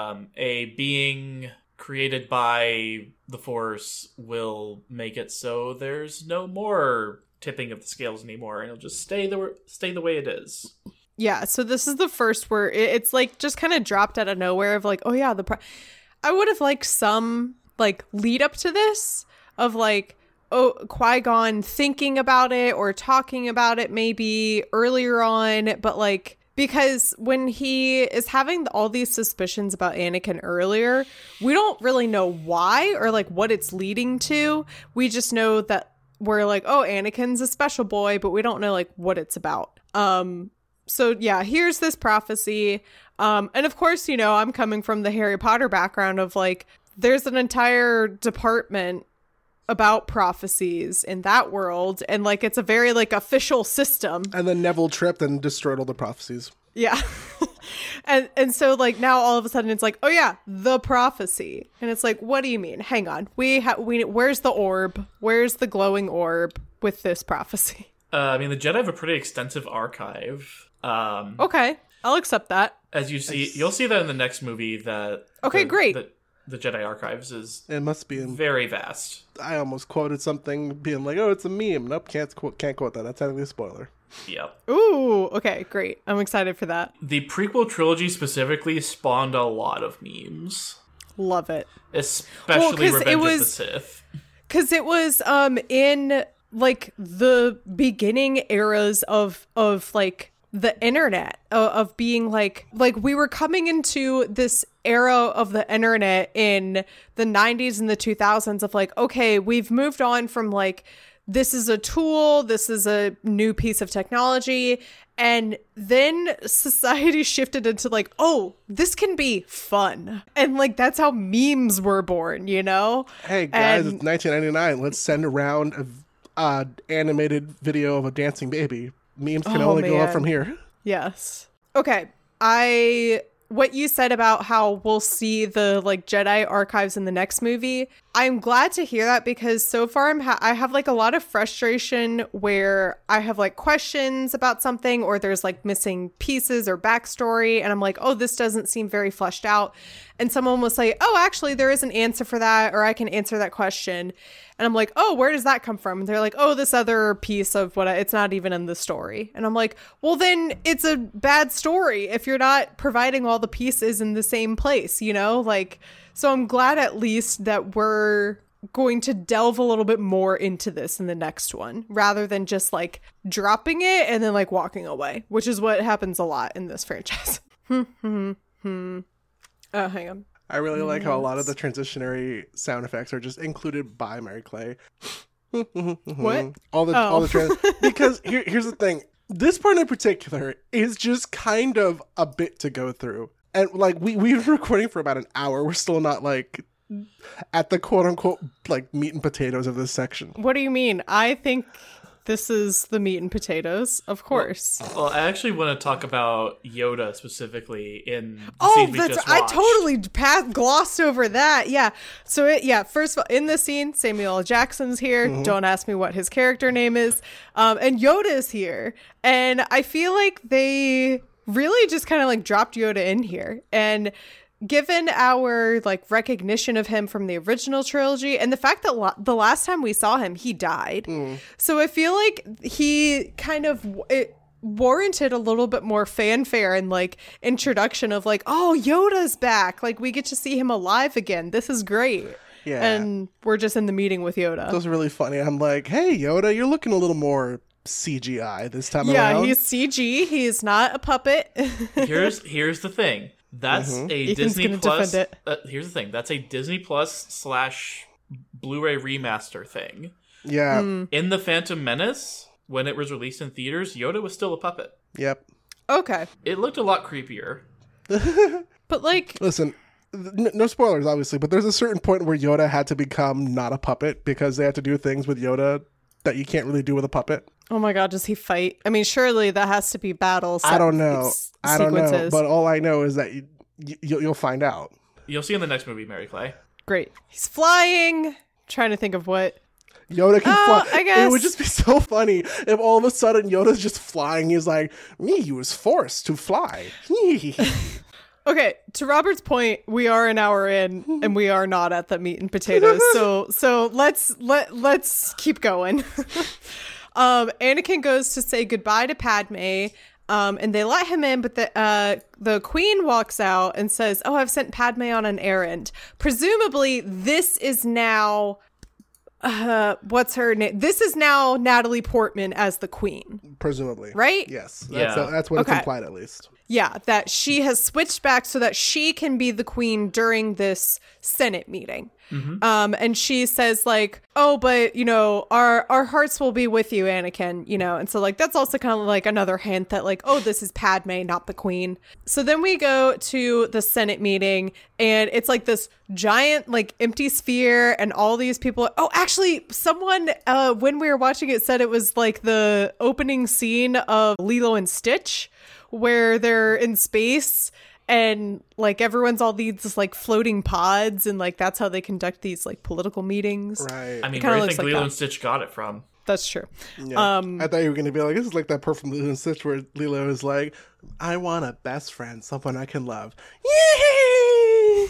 a being created by the Force will make it so there's no more tipping of the scales anymore, and it'll just stay the way it is. Yeah, so this is the first where it's like just kind of dropped out of nowhere of like, oh yeah, I would have liked some like lead up to this of like, oh, Qui-Gon thinking about it or talking about it maybe earlier on, but like, because when he is having all these suspicions about Anakin earlier, we don't really know why or like what it's leading to. We just know that we're like, oh, Anakin's a special boy, but we don't know like what it's about. So yeah, here's this prophecy. And of course, you know, I'm coming from the Harry Potter background of like, there's an entire department about prophecies in that world, and like it's a very like official system. And then Neville tripped and destroyed all the prophecies. Yeah. and so like now all of a sudden it's like, oh yeah, the prophecy. And it's like, what do you mean? Hang on. Where's the orb? Where's the glowing orb with this prophecy? I mean, the Jedi have a pretty extensive archive. Okay, I'll accept that. As you see, you'll see that in the next movie that Okay, great. The Jedi archives is It must be very vast. I almost quoted something being like, oh, it's a meme. Nope, can't quote that. That's technically a spoiler. Yep. Ooh, okay, great. I'm excited for that. The prequel trilogy specifically spawned a lot of memes, Love it. especially 'cause Revenge of the Sith. Because it was in like the beginning eras of like the internet, of being like we were coming into this era of the internet in the 90s and the 2000s of like, okay, we've moved on from like this is a tool, this is a new piece of technology. And then society shifted into like, oh, this can be fun. And like, that's how memes were born, you know? Hey guys, it's 1999. Let's send around a animated video of a dancing baby. Memes can only go up from here. Yes. Okay. What you said about how we'll see the like Jedi archives in the next movie, I'm glad to hear that, because so far I have like a lot of frustration where I have like questions about something, or there's like missing pieces or backstory, and I'm like, oh, this doesn't seem very fleshed out. And someone will say, oh, actually there is an answer for that, or I can answer that question. And I'm like, oh, where does that come from? And they're like, oh, this other piece of it's not even in the story. And I'm like, well, then it's a bad story if you're not providing all the pieces in the same place, you know? Like, so I'm glad at least that we're going to delve a little bit more into this in the next one, rather than just like dropping it and then like walking away, which is what happens a lot in this franchise. Oh, hang on. I really like how a lot of the transitionary sound effects are just included by Mary Clay. What? All the because here's the thing. This part in particular is just kind of a bit to go through. And like we've been recording for about an hour. We're still not like at the quote unquote like meat and potatoes of this section. What do you mean? I think this is the meat and potatoes, of course. Well, I actually want to talk about Yoda specifically in the Oh, scene we that's just I watched. totally glossed over that. Yeah. So first of all, in the scene, Samuel L. Jackson's here. Mm-hmm. Don't ask me what his character name is. And Yoda's here. And I feel like they really just kind of like dropped Yoda in here. And given our like recognition of him from the original trilogy, and the fact that the last time we saw him, he died. So I feel like he kind of it warranted a little bit more fanfare and like introduction of like, oh, Yoda's back. Like we get to see him alive again. This is great. Yeah. And we're just in the meeting with Yoda. That was really funny. I'm like, hey, Yoda, you're looking a little more CGI this time around. Yeah, he's CG. He's not a puppet. Here's the thing. That's a Ethan's Disney gonna Plus. defend Here's the thing. That's a Disney Plus / Blu-ray remaster thing. Yeah. In The Phantom Menace, when it was released in theaters, Yoda was still a puppet. Yep. Okay. It looked a lot creepier. But like, Listen, no spoilers, obviously, but there's a certain point where Yoda had to become not a puppet because they had to do things with Yoda that you can't really do with a puppet. oh my God, does he fight? I mean, surely that has to be battles. I don't know. I don't know. sequences. But all I know is that you'll find out. You'll see in the next movie, Mary Clay. Great. He's flying. Trying to think of what. Yoda can fly. I guess. It would just be so funny if all of a sudden Yoda's just flying. He's like, me was forced to fly. Okay, to Robert's point, we are an hour in and we are not at the meat and potatoes. So let's keep going. Anakin goes to say goodbye to Padme. And they let him in, but the queen walks out and says, oh, I've sent Padme on an errand. Presumably, this is now, what's her name? This is now Natalie Portman as the queen. Presumably. Right? Yes. Yeah. That's what Okay. it's implied, at least. Yeah, that she has switched back so that she can be the queen during this Senate meeting. And she says like, oh, but you know, our hearts will be with you, Anakin, you know. And so like, that's also kind of like another hint that like, oh, this is Padme, not the queen. So then we go to the Senate meeting and it's like this giant, like empty sphere and all these people. Oh, actually someone, when we were watching it said it was like the opening scene of Lilo and Stitch, where they're in space and like everyone's all these like floating pods and like that's how they conduct these like political meetings. Right. I mean, kinda where do you looks think like Lilo that. and Stitch got it from? That's true. Yeah. I thought you were going to be like, this is like that part from Lilo and Stitch where Lilo is like, I want a best friend, someone I can love. Yay!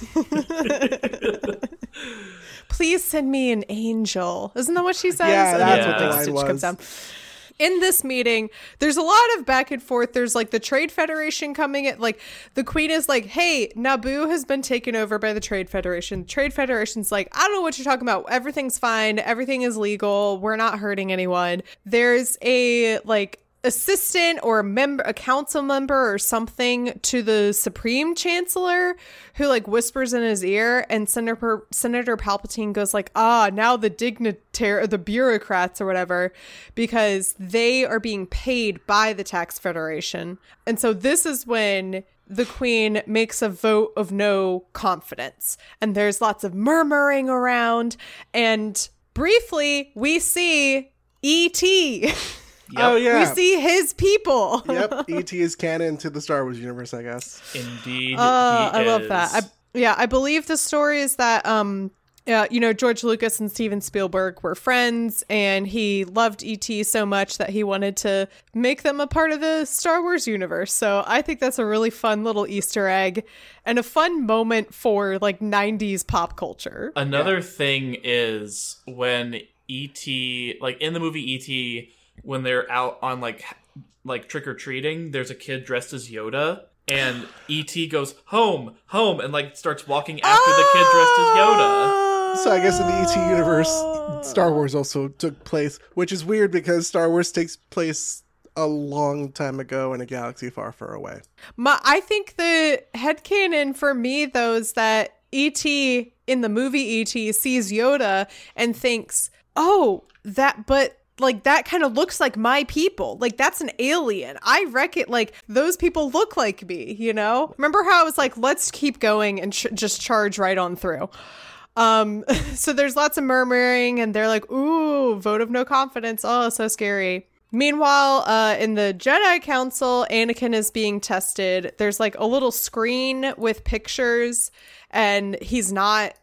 Please send me an angel. Isn't that what she says? Yeah, And that's then what the line Stitch was. comes down. In this meeting, there's a lot of back and forth. There's like the Trade Federation coming at like the queen is like, hey, Naboo has been taken over by the Trade Federation. Trade Federation's like, I don't know what you're talking about. Everything's fine. Everything is legal. We're not hurting anyone. There's a like assistant or a council member or something to the Supreme Chancellor, who like whispers in his ear, and Senator Palpatine goes like, now the dignitary, the bureaucrats or whatever, because they are being paid by the Tax Federation. And so this is when the Queen makes a vote of no confidence, and there's lots of murmuring around, and briefly we see E.T. Yep. Oh yeah, We see his people. Yep, E.T. is canon to the Star Wars universe, I guess. Indeed, I love that. I believe the story is that George Lucas and Steven Spielberg were friends, and he loved E.T. so much that he wanted to make them a part of the Star Wars universe. So I think that's a really fun little Easter egg and a fun moment for like 90s pop culture. Another thing is when E.T., like in the movie E.T., when they're out on like trick-or-treating, there's a kid dressed as Yoda, and E.T. goes, home, and like starts walking after the kid dressed as Yoda. So I guess in the E.T. universe, Star Wars also took place, which is weird because Star Wars takes place a long time ago in a galaxy far, far away. I think the headcanon for me, though, is that E.T. in the movie E.T. sees Yoda and thinks, like, that kind of looks like my people. Like, that's an alien. I reckon, like, those people look like me, you know? Remember how I was like, let's keep going and just charge right on through. So there's lots of murmuring, and they're like, ooh, vote of no confidence. Oh, so scary. Meanwhile, in the Jedi Council, Anakin is being tested. There's, like, a little screen with pictures, and it's not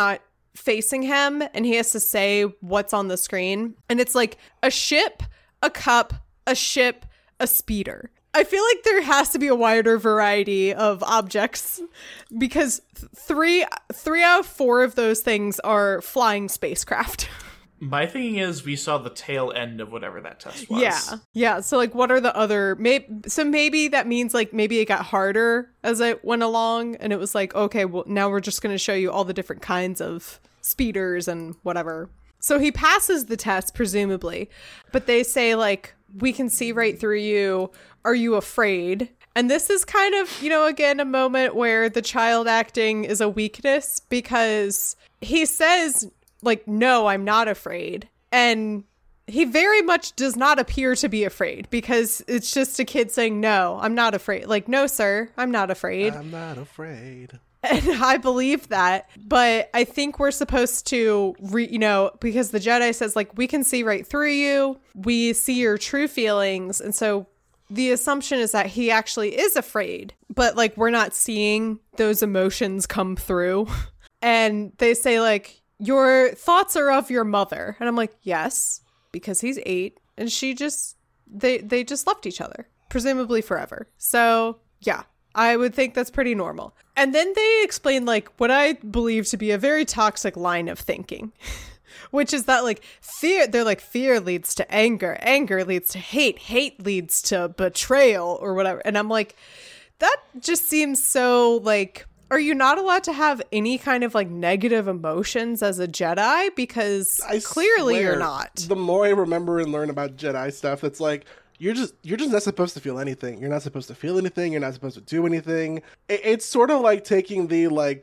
facing him, and he has to say what's on the screen, and it's like a ship, a cup, a ship, a speeder. I feel like there has to be a wider variety of objects, because three out of 4 of those things are flying spacecraft. My thinking is we saw the tail end of whatever that test was. Yeah. So like, what are the other? Maybe that means like maybe it got harder as it went along, and it was like, okay, well now we're just going to show you all the different kinds of speeders and whatever. So he passes the test, presumably, but they say like, we can see right through you. Are you afraid? And this is kind of, again, a moment where the child acting is a weakness, because he says like, no, I'm not afraid. And he very much does not appear to be afraid, because it's just a kid saying, no, I'm not afraid. Like, no, sir, I'm not afraid. I'm not afraid. And I believe that. But I think we're supposed to, because the Jedi says, like, we can see right through you. We see your true feelings. And so the assumption is that he actually is afraid. But, like, we're not seeing those emotions come through. And they say, like, your thoughts are of your mother. And I'm like, yes, because he's 8. And she just, they just left each other, presumably forever. So, yeah. I would think that's pretty normal. And then they explain like what I believe to be a very toxic line of thinking, which is that like fear leads to anger. Anger leads to hate. Hate leads to betrayal or whatever. And I'm like, that just seems so like, are you not allowed to have any kind of like negative emotions as a Jedi? Because clearly you're not. The more I remember and learn about Jedi stuff, it's like, You're just not supposed to feel anything. You're not supposed to feel anything. You're not supposed to do anything. It's sort of like taking the like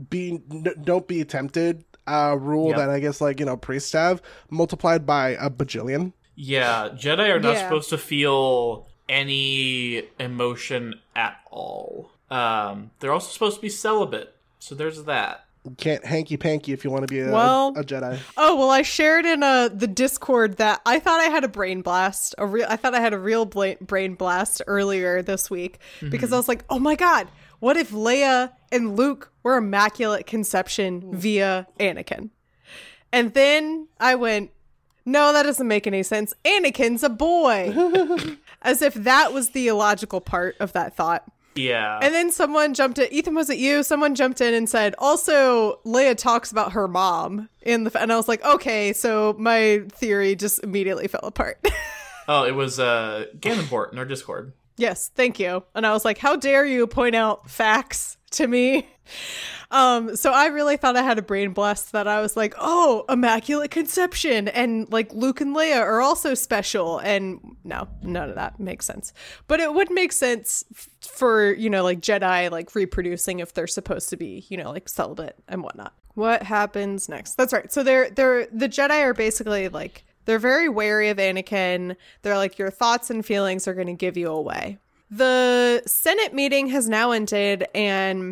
don't be tempted rule that I guess like priests have multiplied by a bajillion. Yeah, Jedi are not supposed to feel any emotion at all. They're also supposed to be celibate. So there's that. You can't hanky-panky if you want to be a Jedi. Oh, well, I shared in the Discord that I thought I had a brain blast. I thought I had a real brain blast earlier this week, because I was like, oh my God, what if Leia and Luke were Immaculate Conception via Anakin? And then I went, no, that doesn't make any sense. Anakin's a boy. As if that was the illogical part of that thought. Yeah. And then someone jumped in. Ethan, was it you? Someone jumped in and said, also, Leia talks about her mom and I was like, okay, so my theory just immediately fell apart. Oh, it was Ganonport in our Discord. Yes, thank you. And I was like, how dare you point out facts to me? So I really thought I had a brain blast that I was like, oh, Immaculate Conception and like Luke and Leia are also special. And no, none of that makes sense. But it would make sense for, you know, like Jedi like reproducing if they're supposed to be, you know, like celibate and whatnot. What happens next? That's right. So the Jedi are basically like, they're very wary of Anakin. They're like, your thoughts and feelings are going to give you away. The Senate meeting has now ended, and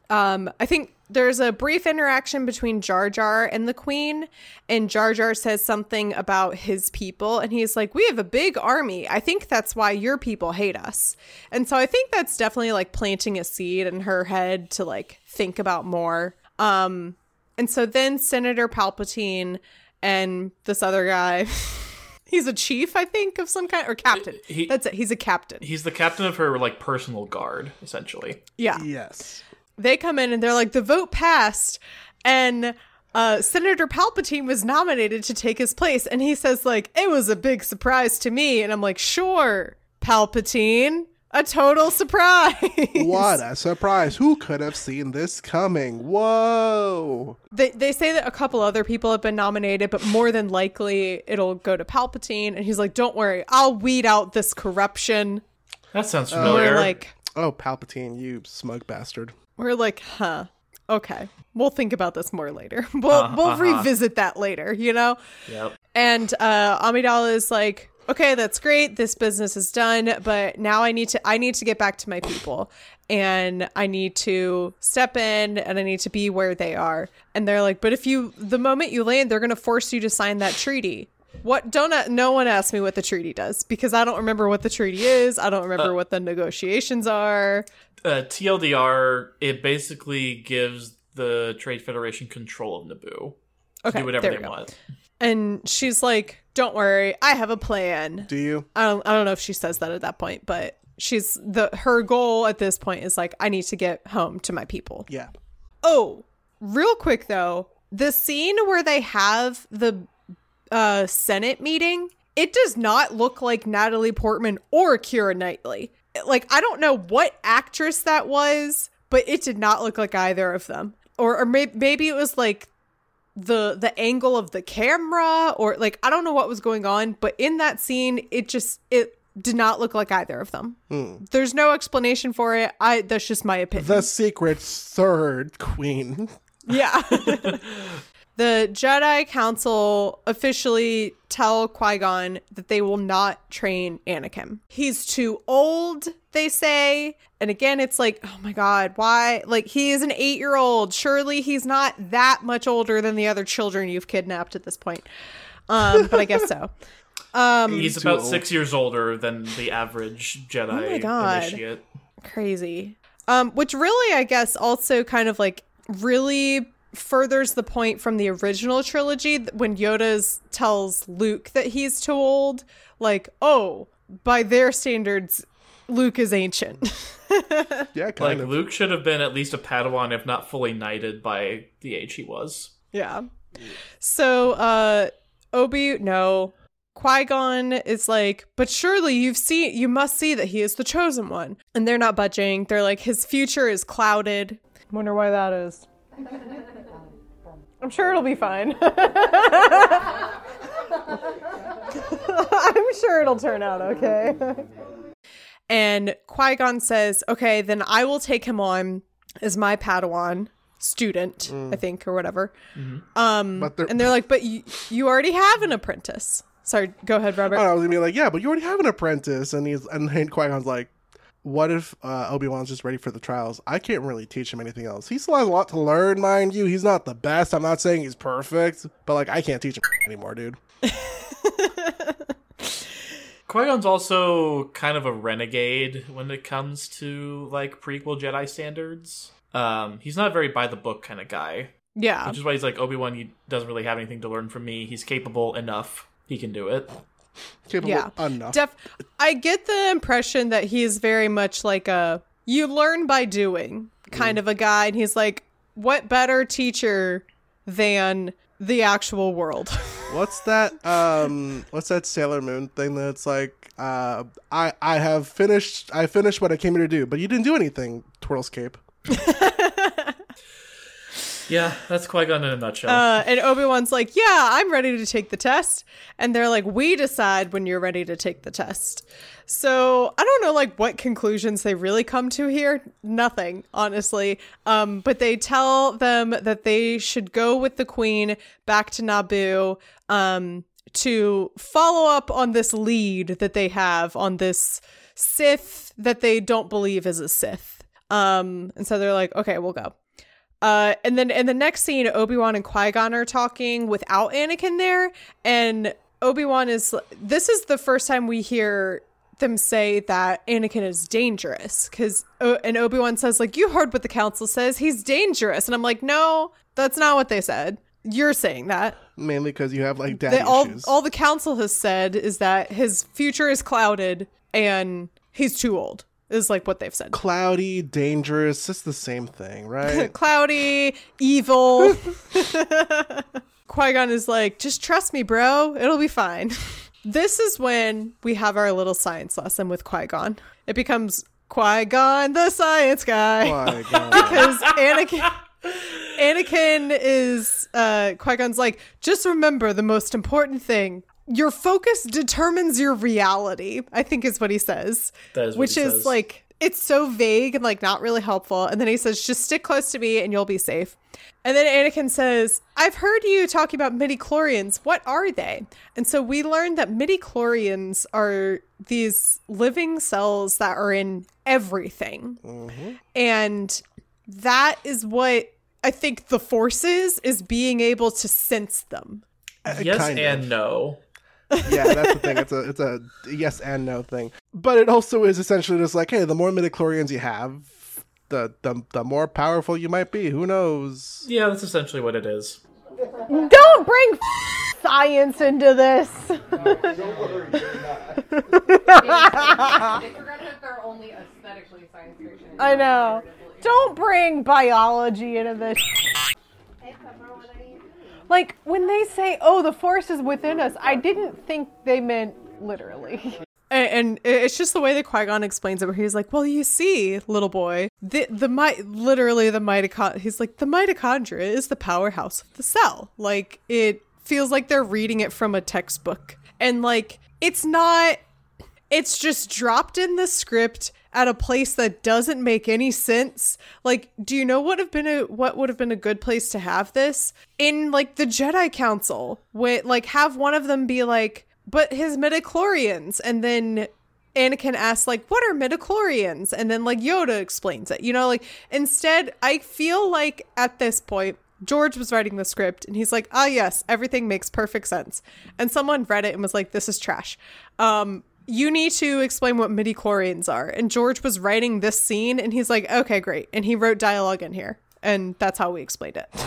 I think there's a brief interaction between Jar Jar and the Queen, and Jar Jar says something about his people, and he's like, we have a big army. I think that's why your people hate us. And so I think that's definitely like planting a seed in her head to like think about more. And so then Senator Palpatine and this other guy, he's a chief, I think, of some kind, or captain. That's it. He's a captain. He's the captain of her like personal guard, essentially. Yeah. Yes. They come in and they're like, the vote passed, and Senator Palpatine was nominated to take his place. And he says like, it was a big surprise to me. And I'm like, sure, Palpatine. A total surprise. What a surprise. Who could have seen this coming? Whoa. They say that a couple other people have been nominated, but more than likely it'll go to Palpatine. And he's like, don't worry, I'll weed out this corruption. That sounds familiar. We're like, oh, Palpatine, you smug bastard. We're like, huh. Okay. We'll think about this more later. We'll revisit that later, you know? Yep. And Amidala is like, okay, that's great. This business is done, but now I need to get back to my people, and I need to step in, and I need to be where they are. And they're like, but the moment you land, they're going to force you to sign that treaty. No one asked me what the treaty does, because I don't remember what the treaty is. I don't remember what the negotiations are. TLDR, it basically gives the Trade Federation control of Naboo. Okay, do whatever they want. And she's like, don't worry, I have a plan. Do you? I don't know if she says that at that point, but her goal at this point is like, I need to get home to my people. Yeah. Oh, real quick though, the scene where they have the Senate meeting, it does not look like Natalie Portman or Keira Knightley. Like, I don't know what actress that was, but it did not look like either of them. Or maybe it was like the angle of the camera, or like, I don't know what was going on, but in that scene, it did not look like either of them. There's no explanation for it. That's just my opinion. The secret third queen. Yeah. The Jedi Council officially tell Qui-Gon that they will not train Anakin. He's too old, they say. And again, it's like, oh my God, why? Like, he is an 8-year-old. Surely he's not that much older than the other children you've kidnapped at this point. But I guess so. He's about 6 years older than the average Jedi initiate. Crazy. Which really, I guess, also kind of like really furthers the point from the original trilogy when Yoda tells Luke that he's too old. Like, oh, by their standards, Luke is ancient. Yeah, kind of. Luke should have been at least a Padawan, if not fully knighted by the age he was. Yeah. So, Qui-Gon is like, but surely you must see that he is the chosen one. And they're not budging. They're like, his future is clouded. Wonder why that is. I'm sure it'll be fine. I'm sure it'll turn out okay. And Qui-Gon says, okay, then I will take him on as my Padawan student, I think, or whatever. Mm-hmm. And they're like, but you already have an apprentice. Sorry, go ahead, Robert. I was gonna be like, yeah, but you already have an apprentice. And Qui-Gon's like, what if Obi-Wan's just ready for the trials? I can't really teach him anything else. He still has a lot to learn, mind you. He's not the best. I'm not saying he's perfect, but like, I can't teach him anymore, dude. Qui-Gon's also kind of a renegade when it comes to like prequel Jedi standards. He's not a very by the book kind of guy. Yeah. Which is why he's like, Obi-Wan, he doesn't really have anything to learn from me. He's capable enough. He can do it. Capable enough. I get the impression that he's very much like you learn by doing kind of a guy. And he's like, what better teacher than the actual world. What's that Sailor Moon thing that's like, I finished what I came here to do, but you didn't do anything, Twirl's cape. Yeah, that's Qui-Gon in a nutshell. And Obi-Wan's like, yeah, I'm ready to take the test. And they're like, we decide when you're ready to take the test. So I don't know, like, what conclusions they really come to here. Nothing, honestly. But they tell them that they should go with the Queen back to Naboo to follow up on this lead that they have on this Sith that they don't believe is a Sith. And so they're like, okay, we'll go. And then in the next scene, Obi-Wan and Qui-Gon are talking without Anakin there. And Obi-Wan this is the first time we hear them say that Anakin is dangerous. And Obi-Wan says, like, you heard what the council says. He's dangerous. And I'm like, no, that's not what they said. You're saying that. Mainly because you have, like, daddy issues. All the council has said is that his future is clouded and he's too old. Is like what they've said. Cloudy, dangerous, it's the same thing, right? Cloudy, evil. Qui-Gon is like, just trust me, bro. It'll be fine. This is when we have our little science lesson with Qui-Gon. It becomes Qui-Gon, the science guy. Qui-Gon. Because Anakin is, Qui-Gon's like, just remember the most important thing. Your focus determines your reality, I think is what he says. That is what which he is says. like, it's so vague and like not really helpful. And then he says, just stick close to me and you'll be safe. And then Anakin says, I've heard you talking about midichlorians. What are they? And so we learned that midichlorians are these living cells that are in everything. Mm-hmm. And that is what I think the Force is being able to sense them. Yes kind and of. no. Yeah, that's the thing. It's a yes and no thing. But it also is essentially just like, hey, the more midichlorians you have, the more powerful you might be. Who knows? Yeah, that's essentially what it is. Don't bring science into this. They forgot that they're only aesthetically science fiction. I know. Don't bring biology into this. Like, when they say, oh, the Force is within us, I didn't think they meant literally. And it's just the way that Qui-Gon explains it, where he's like, well, you see, little boy, he's like, the mitochondria is the powerhouse of the cell. Like, it feels like they're reading it from a textbook. And, like, it's just dropped in the script at a place that doesn't make any sense. Like, do you know what would have been a good place to have this? In, like, the Jedi Council, like, have one of them be like, but his midichlorians, and then Anakin asks, like, what are midichlorians? And then, like, Yoda explains it, you know, like, instead, I feel like at this point, George was writing the script and he's like, yes, everything makes perfect sense. And someone read it and was like, this is trash. You need to explain what midichlorians are. And George was writing this scene and he's like, okay, great. And he wrote dialogue in here. And that's how we explained it.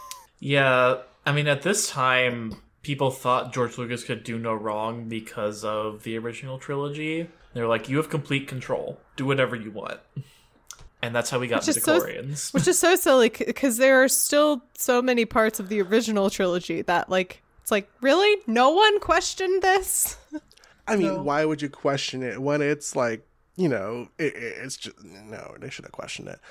Yeah, I mean, at this time, people thought George Lucas could do no wrong because of the original trilogy. They were like, you have complete control. Do whatever you want. And that's how we got midichlorians. Which is so silly, because there are still so many parts of the original trilogy that, like, it's like, really? No one questioned this? I mean, why would you question it when it's like, you know, it's just, no, they should have questioned it.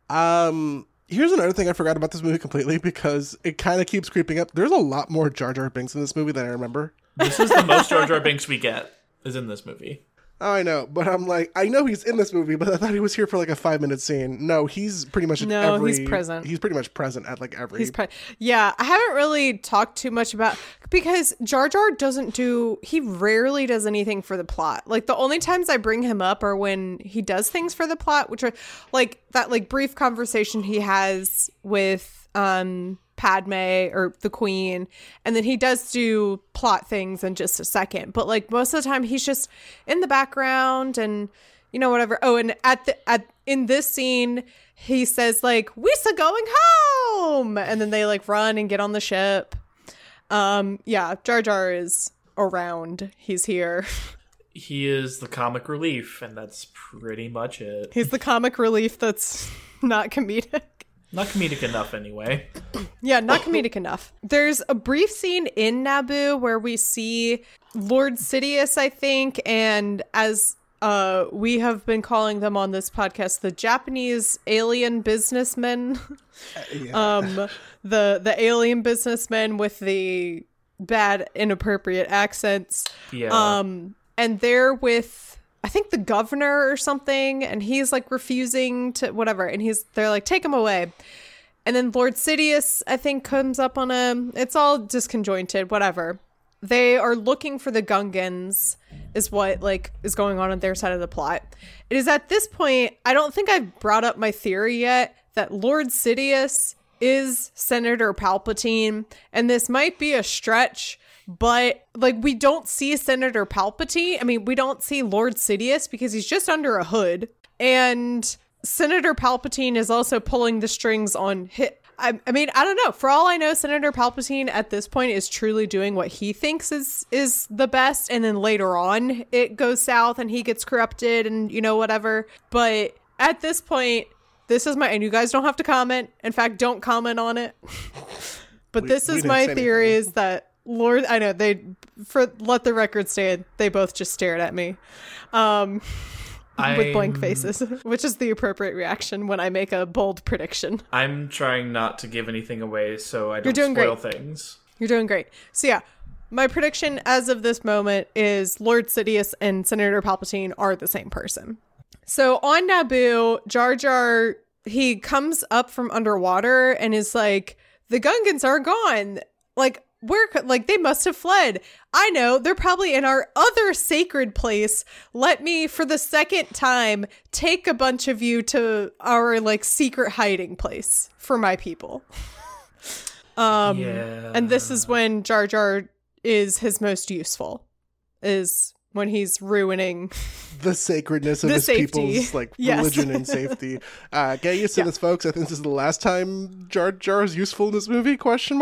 Here's another thing I forgot about this movie completely, because it kind of keeps creeping up. There's a lot more Jar Jar Binks in this movie than I remember. This is the most Jar Jar Binks we get, is in this movie. Oh, I know, but I'm like, I know he's in this movie, but I thought he was here for like a 5-minute scene. No, he's pretty much he's present. He's pretty much present at like every. Yeah, I haven't really talked too much about, because Jar Jar he rarely does anything for the plot. Like, the only times I bring him up are when he does things for the plot, which are like that, like, brief conversation he has with Padme or the Queen, and then he does do plot things in just a second, but like most of the time he's just in the background and, you know, whatever. Oh, and in this scene he says, like, "We're going home," and then they like run and get on the ship. Yeah, Jar Jar is around. He's here. He is the comic relief, and that's pretty much it. He's the comic relief that's not comedic. Not comedic enough, anyway. Yeah, not comedic enough. There's a brief scene in Naboo where we see Lord Sidious, I think, and as we have been calling them on this podcast, the Japanese alien businessmen. Yeah. The alien businessmen with the bad, inappropriate accents. Yeah. And they're with, I think, the governor or something, and he's like refusing to whatever, and they're like, take him away. And then Lord Sidious, I think, comes up on him. It's all disconjointed, whatever. They are looking for the Gungans, is what like is going on their side of the plot. It is at this point, I don't think I've brought up my theory yet, that Lord Sidious is Senator Palpatine, and this might be a stretch, but like we don't see Senator Palpatine. I mean, we don't see Lord Sidious because he's just under a hood, and Senator Palpatine is also pulling the strings on I mean, I don't know. For all I know, Senator Palpatine at this point is truly doing what he thinks is the best, and then later on it goes south and he gets corrupted and, you know, whatever. But at this point, this is and you guys don't have to comment. In fact, don't comment on it. But this is my theory is that I know let the record stand, they both just stared at me. With blank faces, which is the appropriate reaction when I make a bold prediction. I'm trying not to give anything away so I don't spoil things. You're doing great. So yeah, my prediction as of this moment is Lord Sidious and Senator Palpatine are the same person. So on Naboo, Jar Jar, he comes up from underwater and is like, the Gungans are gone. They must have fled. I know, they're probably in our other sacred place. Let me, for the second time, take a bunch of you to our, secret hiding place for my people. And this is when Jar Jar is his most useful, is when he's ruining the sacredness of his people's religion and safety. Get used to this, folks. I think this is the last time Jar Jar is useful in this movie, ?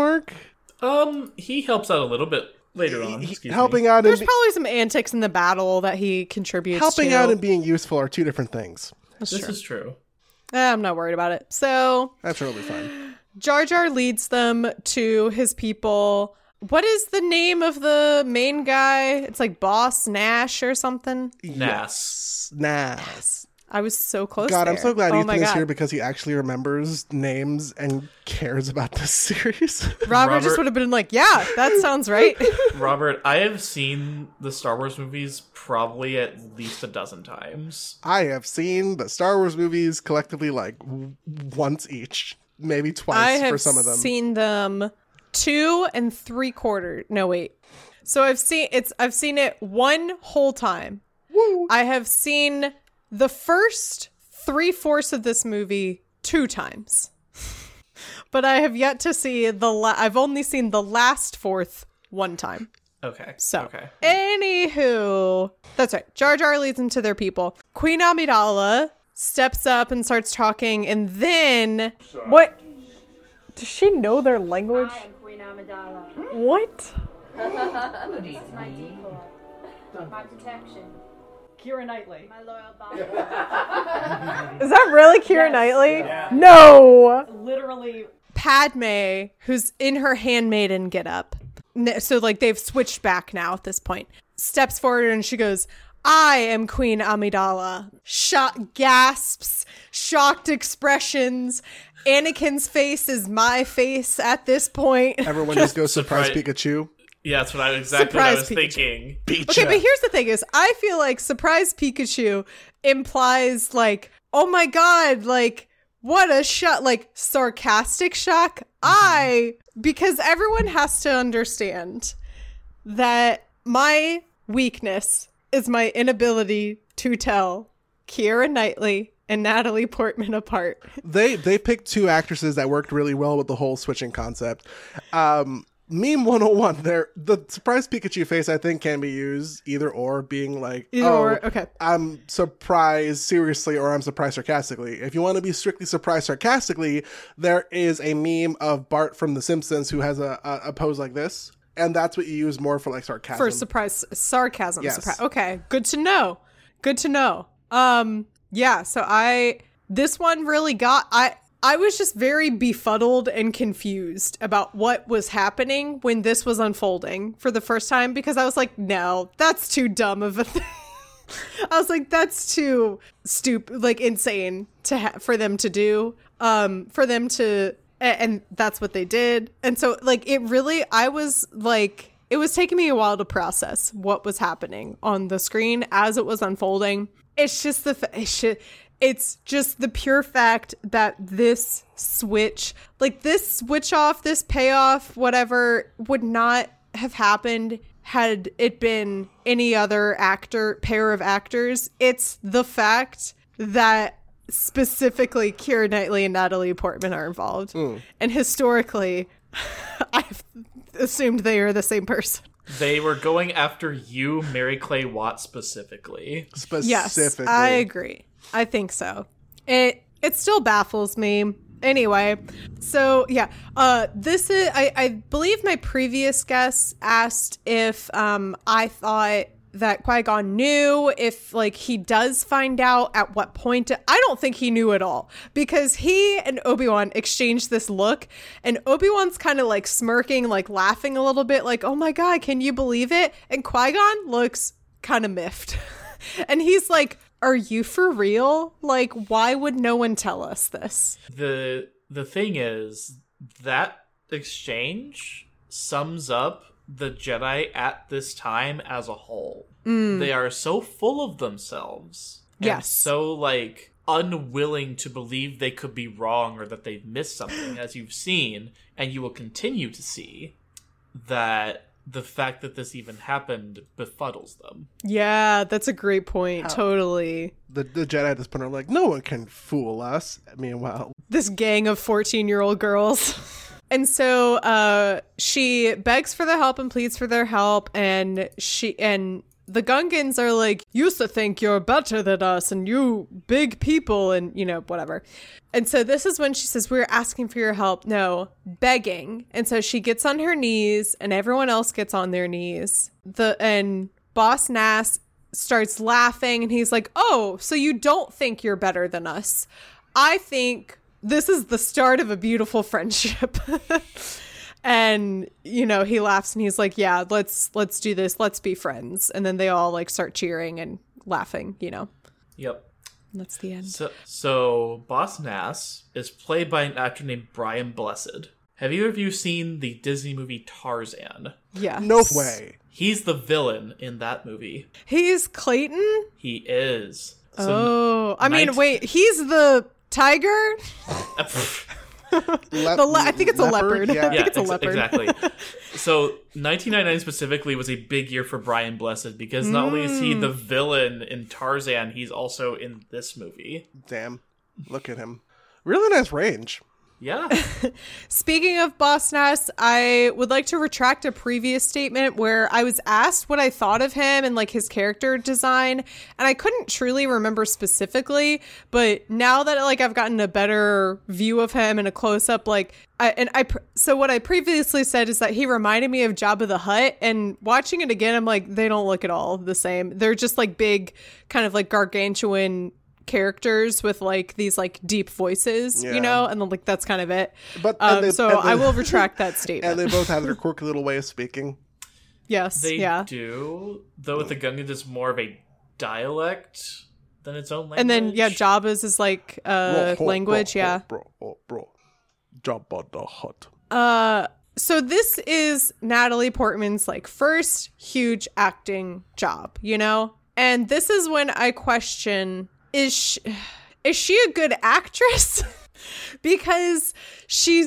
He helps out a little bit later on. Helping out. There's probably some antics in the battle that he contributes to. Helping out and being useful are two different things. This is true. I'm not worried about it. So that's totally fine. Jar Jar leads them to his people. What is the name of the main guy? It's like Boss Nash or something. Nas. I was so close. God, there. I'm so glad Ethan is here because he actually remembers names and cares about this series. Robert just would have been like, yeah, that sounds right. Robert, I have seen the Star Wars movies probably at least a dozen times. I have seen the Star Wars movies collectively once each, maybe twice for some of them. I have seen them 2 3/4. No, wait. So I've seen it one whole time. Woo. I have seen the first 3/4 of this movie 2 times. But I have yet to see I've only seen the last fourth 1 time. Okay. So, anywho, that's right. Jar Jar leads them to their people. Queen Amidala steps up and starts talking, and then what? Does she know their language? I am Queen Amidala. What? It's my decoy. My protection. Keira Knightley. My loyal body. Is that really Keira Knightley? Yeah. No. Literally. Padme, who's in her handmaiden getup. So they've switched back now at this point. Steps forward and she goes, I am Queen Amidala. Gasps, shocked expressions. Anakin's face is my face at this point. Everyone just goes surprise Pikachu. Yeah, that's what I was thinking. Okay, but here's the thing is, I feel like surprise Pikachu implies oh my god, what a shot, sarcastic shock. Because everyone has to understand that my weakness is my inability to tell Keira Knightley and Natalie Portman apart. They picked 2 actresses that worked really well with the whole switching concept. Meme 101, the surprise Pikachu face, I think, can be used either or, being okay. I'm surprised seriously or I'm surprised sarcastically. If you want to be strictly surprised sarcastically, there is a meme of Bart from The Simpsons who has a pose like this, and that's what you use more for sarcasm. For sarcasm. Yes. Okay, good to know. Yeah, so this one really got, I was just very befuddled and confused about what was happening when this was unfolding for the first time, because I was like, no, that's too dumb of a thing. I was like, that's too stupid, like insane for them to do, for them to, and that's what they did. And so like, it really, I was like, it was taking me a while to process what was happening on the screen as it was unfolding. It's just it's just the pure fact that this switch off, this payoff, whatever, would not have happened had it been any other pair of actors. It's the fact that specifically Keira Knightley and Natalie Portman are involved. And historically, I've assumed they are the same person. They were going after you, Mary Clay Watt, specifically. Yes, I agree. I think so. It still baffles me. Anyway, so yeah, this is, I believe my previous guest asked if I thought that Qui-Gon knew, if like he does find out at what point. I don't think he knew at all, because he and Obi-Wan exchanged this look, and Obi-Wan's kind of like smirking, like laughing a little bit, like, oh my God, can you believe it? And Qui-Gon looks kind of miffed. And he's like, are you for real? Like, why would no one tell us this? The thing is, that exchange sums up the Jedi at this time as a whole. They are so full of themselves. And so, like, unwilling to believe they could be wrong or that they've missed something, as you've seen, and you will continue to see, that the fact that this even happened befuddles them. Yeah, that's a great point. Totally. The Jedi at this point are like, no one can fool us. Meanwhile, this gang of 14-year-old girls. And so she begs for their help and pleads for their help, and the Gungans are like, used to think you're better than us and you big people and, you know, whatever. And so this is when she says, we're asking for your help. No, begging. And so she gets on her knees and everyone else gets on their knees. And Boss Nass starts laughing and he's like, oh, so you don't think you're better than us. I think this is the start of a beautiful friendship. And, you know, he laughs and he's like, yeah, let's do this. Let's be friends. And then they all like start cheering and laughing, you know. Yep. And that's the end. So Boss Nass is played by an actor named Brian Blessed. Have either of you seen the Disney movie Tarzan? Yeah. No way. He's the villain in that movie. He's Clayton? He is. So wait, he's the tiger? I think it's a leopard. Yeah. I think it's a leopard. Exactly. So 1999 specifically was a big year for Brian Blessed, because not only is he the villain in Tarzan, he's also in this movie. Damn. Look at him. Really nice range. Yeah. Speaking of Boss Nass, I would like to retract a previous statement where I was asked what I thought of him and like his character design, and I couldn't truly remember specifically, but now that like I've gotten a better view of him and a close up, like so what I previously said is that he reminded me of Jabba the Hutt, and watching it again, I'm like, they don't look at all the same. They're just like big, kind of like gargantuan characters with like these like deep voices, you know, and then like that's kind of it. But I will retract that statement. And they both have their quirky little way of speaking. Yes, they do. Though with the Gungan, it's more of a dialect than its own language. And then Jabba's is like language. Bro. Jabba the Hutt. So this is Natalie Portman's like first huge acting job, you know, and this is when I question. Is she a good actress? Because she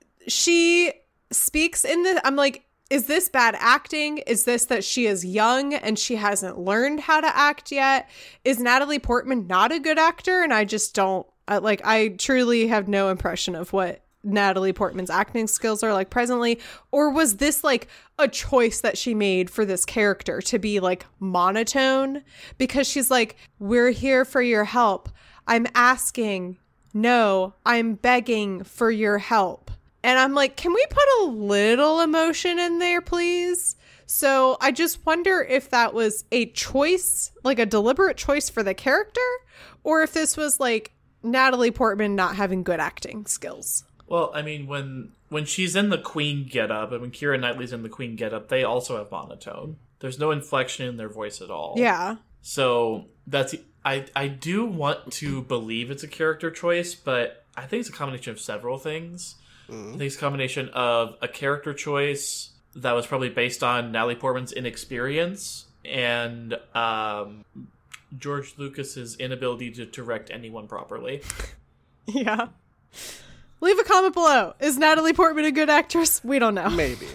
speaks in the, I'm like, is this bad acting? Is this that she is young and she hasn't learned how to act yet? Is Natalie Portman not a good actor? And I just don't, I truly have no impression of what Natalie Portman's acting skills are like presently. Or was this like a choice that she made for this character to be like monotone? Because she's like, we're here for your help. I'm asking. No, I'm begging for your help. And I'm like, can we put a little emotion in there, please? So I just wonder if that was a choice, like a deliberate choice for the character, or if this was like Natalie Portman not having good acting skills. Well, I mean, when she's in the Queen getup, and when Keira Knightley's in the Queen getup, they also have monotone. There's no inflection in their voice at all. Yeah. So that's I do want to believe it's a character choice, but I think it's a combination of several things. I think it's a combination of a character choice that was probably based on Natalie Portman's inexperience and George Lucas's inability to direct anyone properly. Yeah. Leave a comment below. Is Natalie Portman a good actress? We don't know. Maybe.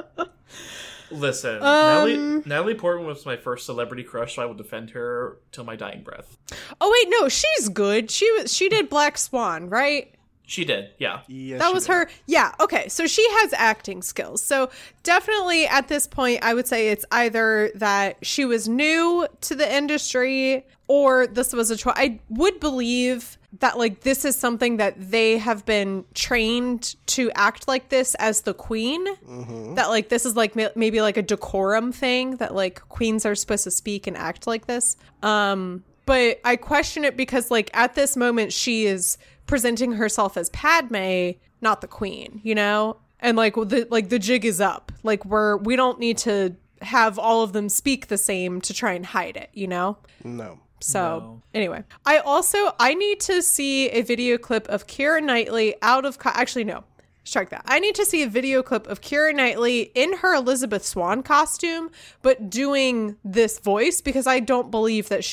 Listen, Natalie Portman was my first celebrity crush, so I will defend her till my dying breath. Oh wait, no, she's good. She did Black Swan, right? She did, yeah. Yes, That she was did. her. Yeah, okay. So she has acting skills. So definitely at this point, I would say it's either that she was new to the industry or this was a choice. I would believe that like this is something that they have been trained to act like this as the queen. That like this is like maybe like a decorum thing that like queens are supposed to speak and act like this. But I question it because like at this moment she is presenting herself as Padme, not the queen, you know? And like the jig is up. Like we don't need to have all of them speak the same to try and hide it, you know? No. So anyway, I need to see a video clip of Keira Knightley actually no, strike that. I need to see a video clip of Keira Knightley in her Elizabeth Swann costume, but doing this voice because I don't believe that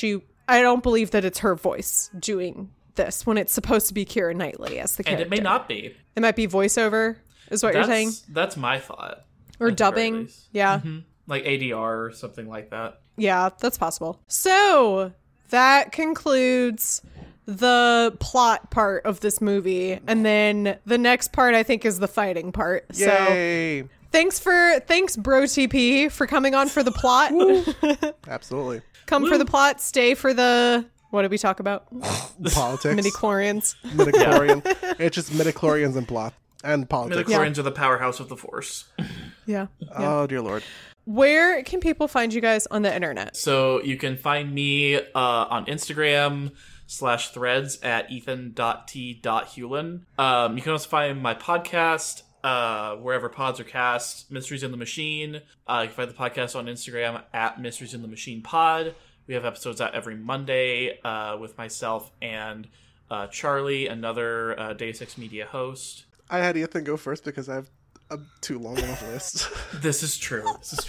it's her voice doing this when it's supposed to be Keira Knightley as the character. And it may not be. It might be voiceover, is what you're saying? That's my thought. Or at the very dubbing. least. Yeah. Like ADR or something like that. Yeah, that's possible. So that concludes the plot part of this movie. And then the next part, I think, is the fighting part. Yay. So thanks, Bro TP, for coming on for the plot. Absolutely. Come for the plot, stay for the... What did we talk about? Politics. Midi-chlorians. Midichlorian. It's just midichlorians and plot. And politics. Midichlorians are the powerhouse of the Force. Yeah. Oh, dear Lord. Where can people find you guys on the internet? So you can find me on Instagram /threads at ethan.t.hewlin. You can also find my podcast wherever pods are cast, Mysteries in the Machine. You can find the podcast on Instagram at Mysteries in the Machine Pod. We have episodes out every Monday with myself and Charlie, another Deus Ex Media host. I had Ethan go first because I have a too long enough list. This is true.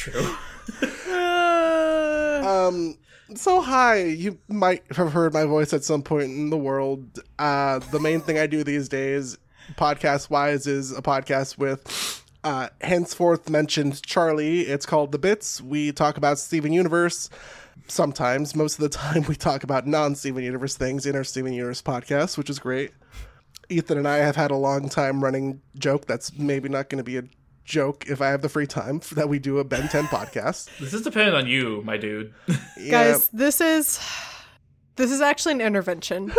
So hi, you might have heard my voice at some point in the world. The main thing I do these days, podcast-wise, is a podcast with henceforth mentioned Charlie. It's called The Bits. We talk about Steven Universe. Sometimes, most of the time, we talk about non-Steven Universe things in our Steven Universe podcast, which is great. Ethan and I have had a long time running joke that's maybe not going to be a joke if I have the free time that we do a Ben 10 podcast. This is dependent on you, my dude. Yeah. Guys, this is actually an intervention.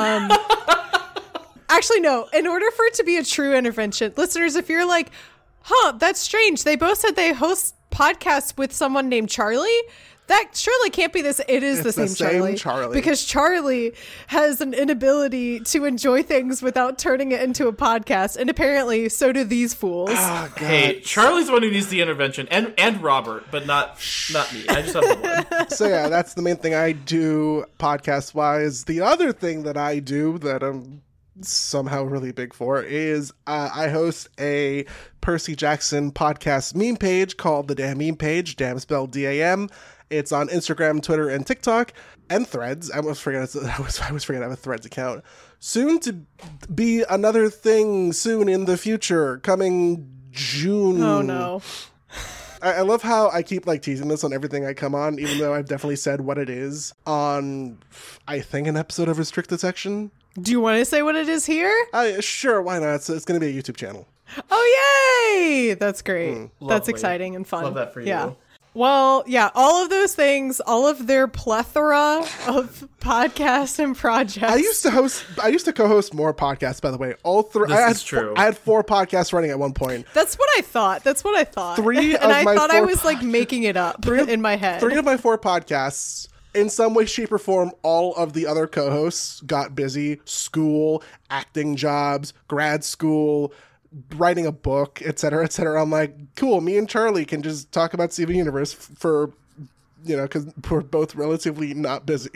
Actually, no. In order for it to be a true intervention, listeners, if you're like, that's strange. They both said they host podcasts with someone named Charlie. That surely can't be this. It is the same Charlie. Because Charlie has an inability to enjoy things without turning it into a podcast. And apparently, so do these fools. Oh, God. Hey, Charlie's the one who needs the intervention, and Robert, but not me. I just have the one. So yeah, that's the main thing I do podcast-wise. The other thing that I do that I'm somehow really big for is I host a Percy Jackson podcast meme page called The Damn Meme Page, damn spelled D-A-M. It's on Instagram, Twitter, and TikTok, and Threads. I was forgetting I have a Threads account. Soon to be another thing soon in the future, coming June. Oh, no. I love how I keep like teasing this on everything I come on, even though I've definitely said what it is on, I think, an episode of Restricted Section. Do you want to say what it is here? Sure, why not? It's going to be a YouTube channel. Oh, yay! That's great. That's Lovely. exciting and fun. Love that for you. Yeah. Well, yeah, all of those things, all of their plethora of podcasts and projects. I used to co-host more podcasts, by the way. All three. This is true. I had 4 podcasts running at one point. That's what I thought. 3 and of I my thought I 4 was like making it up in my head. 3 of my 4 podcasts in some way, shape, or form, all of the other co-hosts got busy. School, acting jobs, grad school, writing a book, etc., etc. I'm like, cool, me and Charlie can just talk about Steven Universe for, because we're both relatively not busy.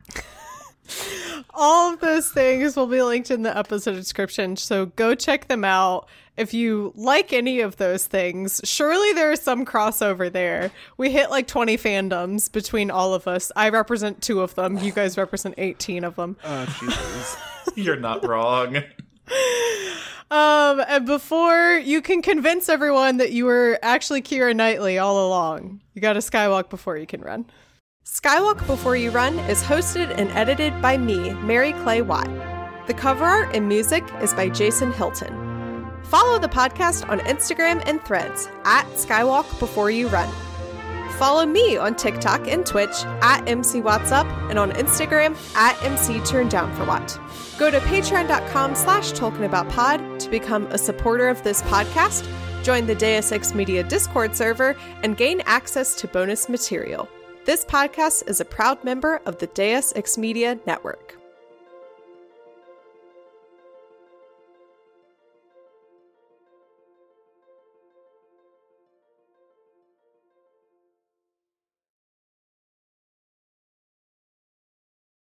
All of those things will be linked in the episode description, so go check them out. If you like any of those things, surely there is some crossover there. We hit like 20 fandoms between all of us. I represent 2 of them. You guys represent 18 of them. Oh, Jesus. You're not wrong. And before you can convince everyone that you were actually Keira Knightley all along, you got to skywalk before you can run. Skywalk Before You Run is hosted and edited by me, Mary Clay Watt. The cover art and music is by Jason Hilton. Follow the podcast on Instagram and Threads at Skywalk Before You Run. Follow me on TikTok and Twitch at MCWattsUp and on Instagram at MCTurnDownForWatt. Go to patreon.com/TolkienAboutPod to become a supporter of this podcast, join the Deus Ex Media Discord server, and gain access to bonus material. This podcast is a proud member of the Deus Ex Media Network.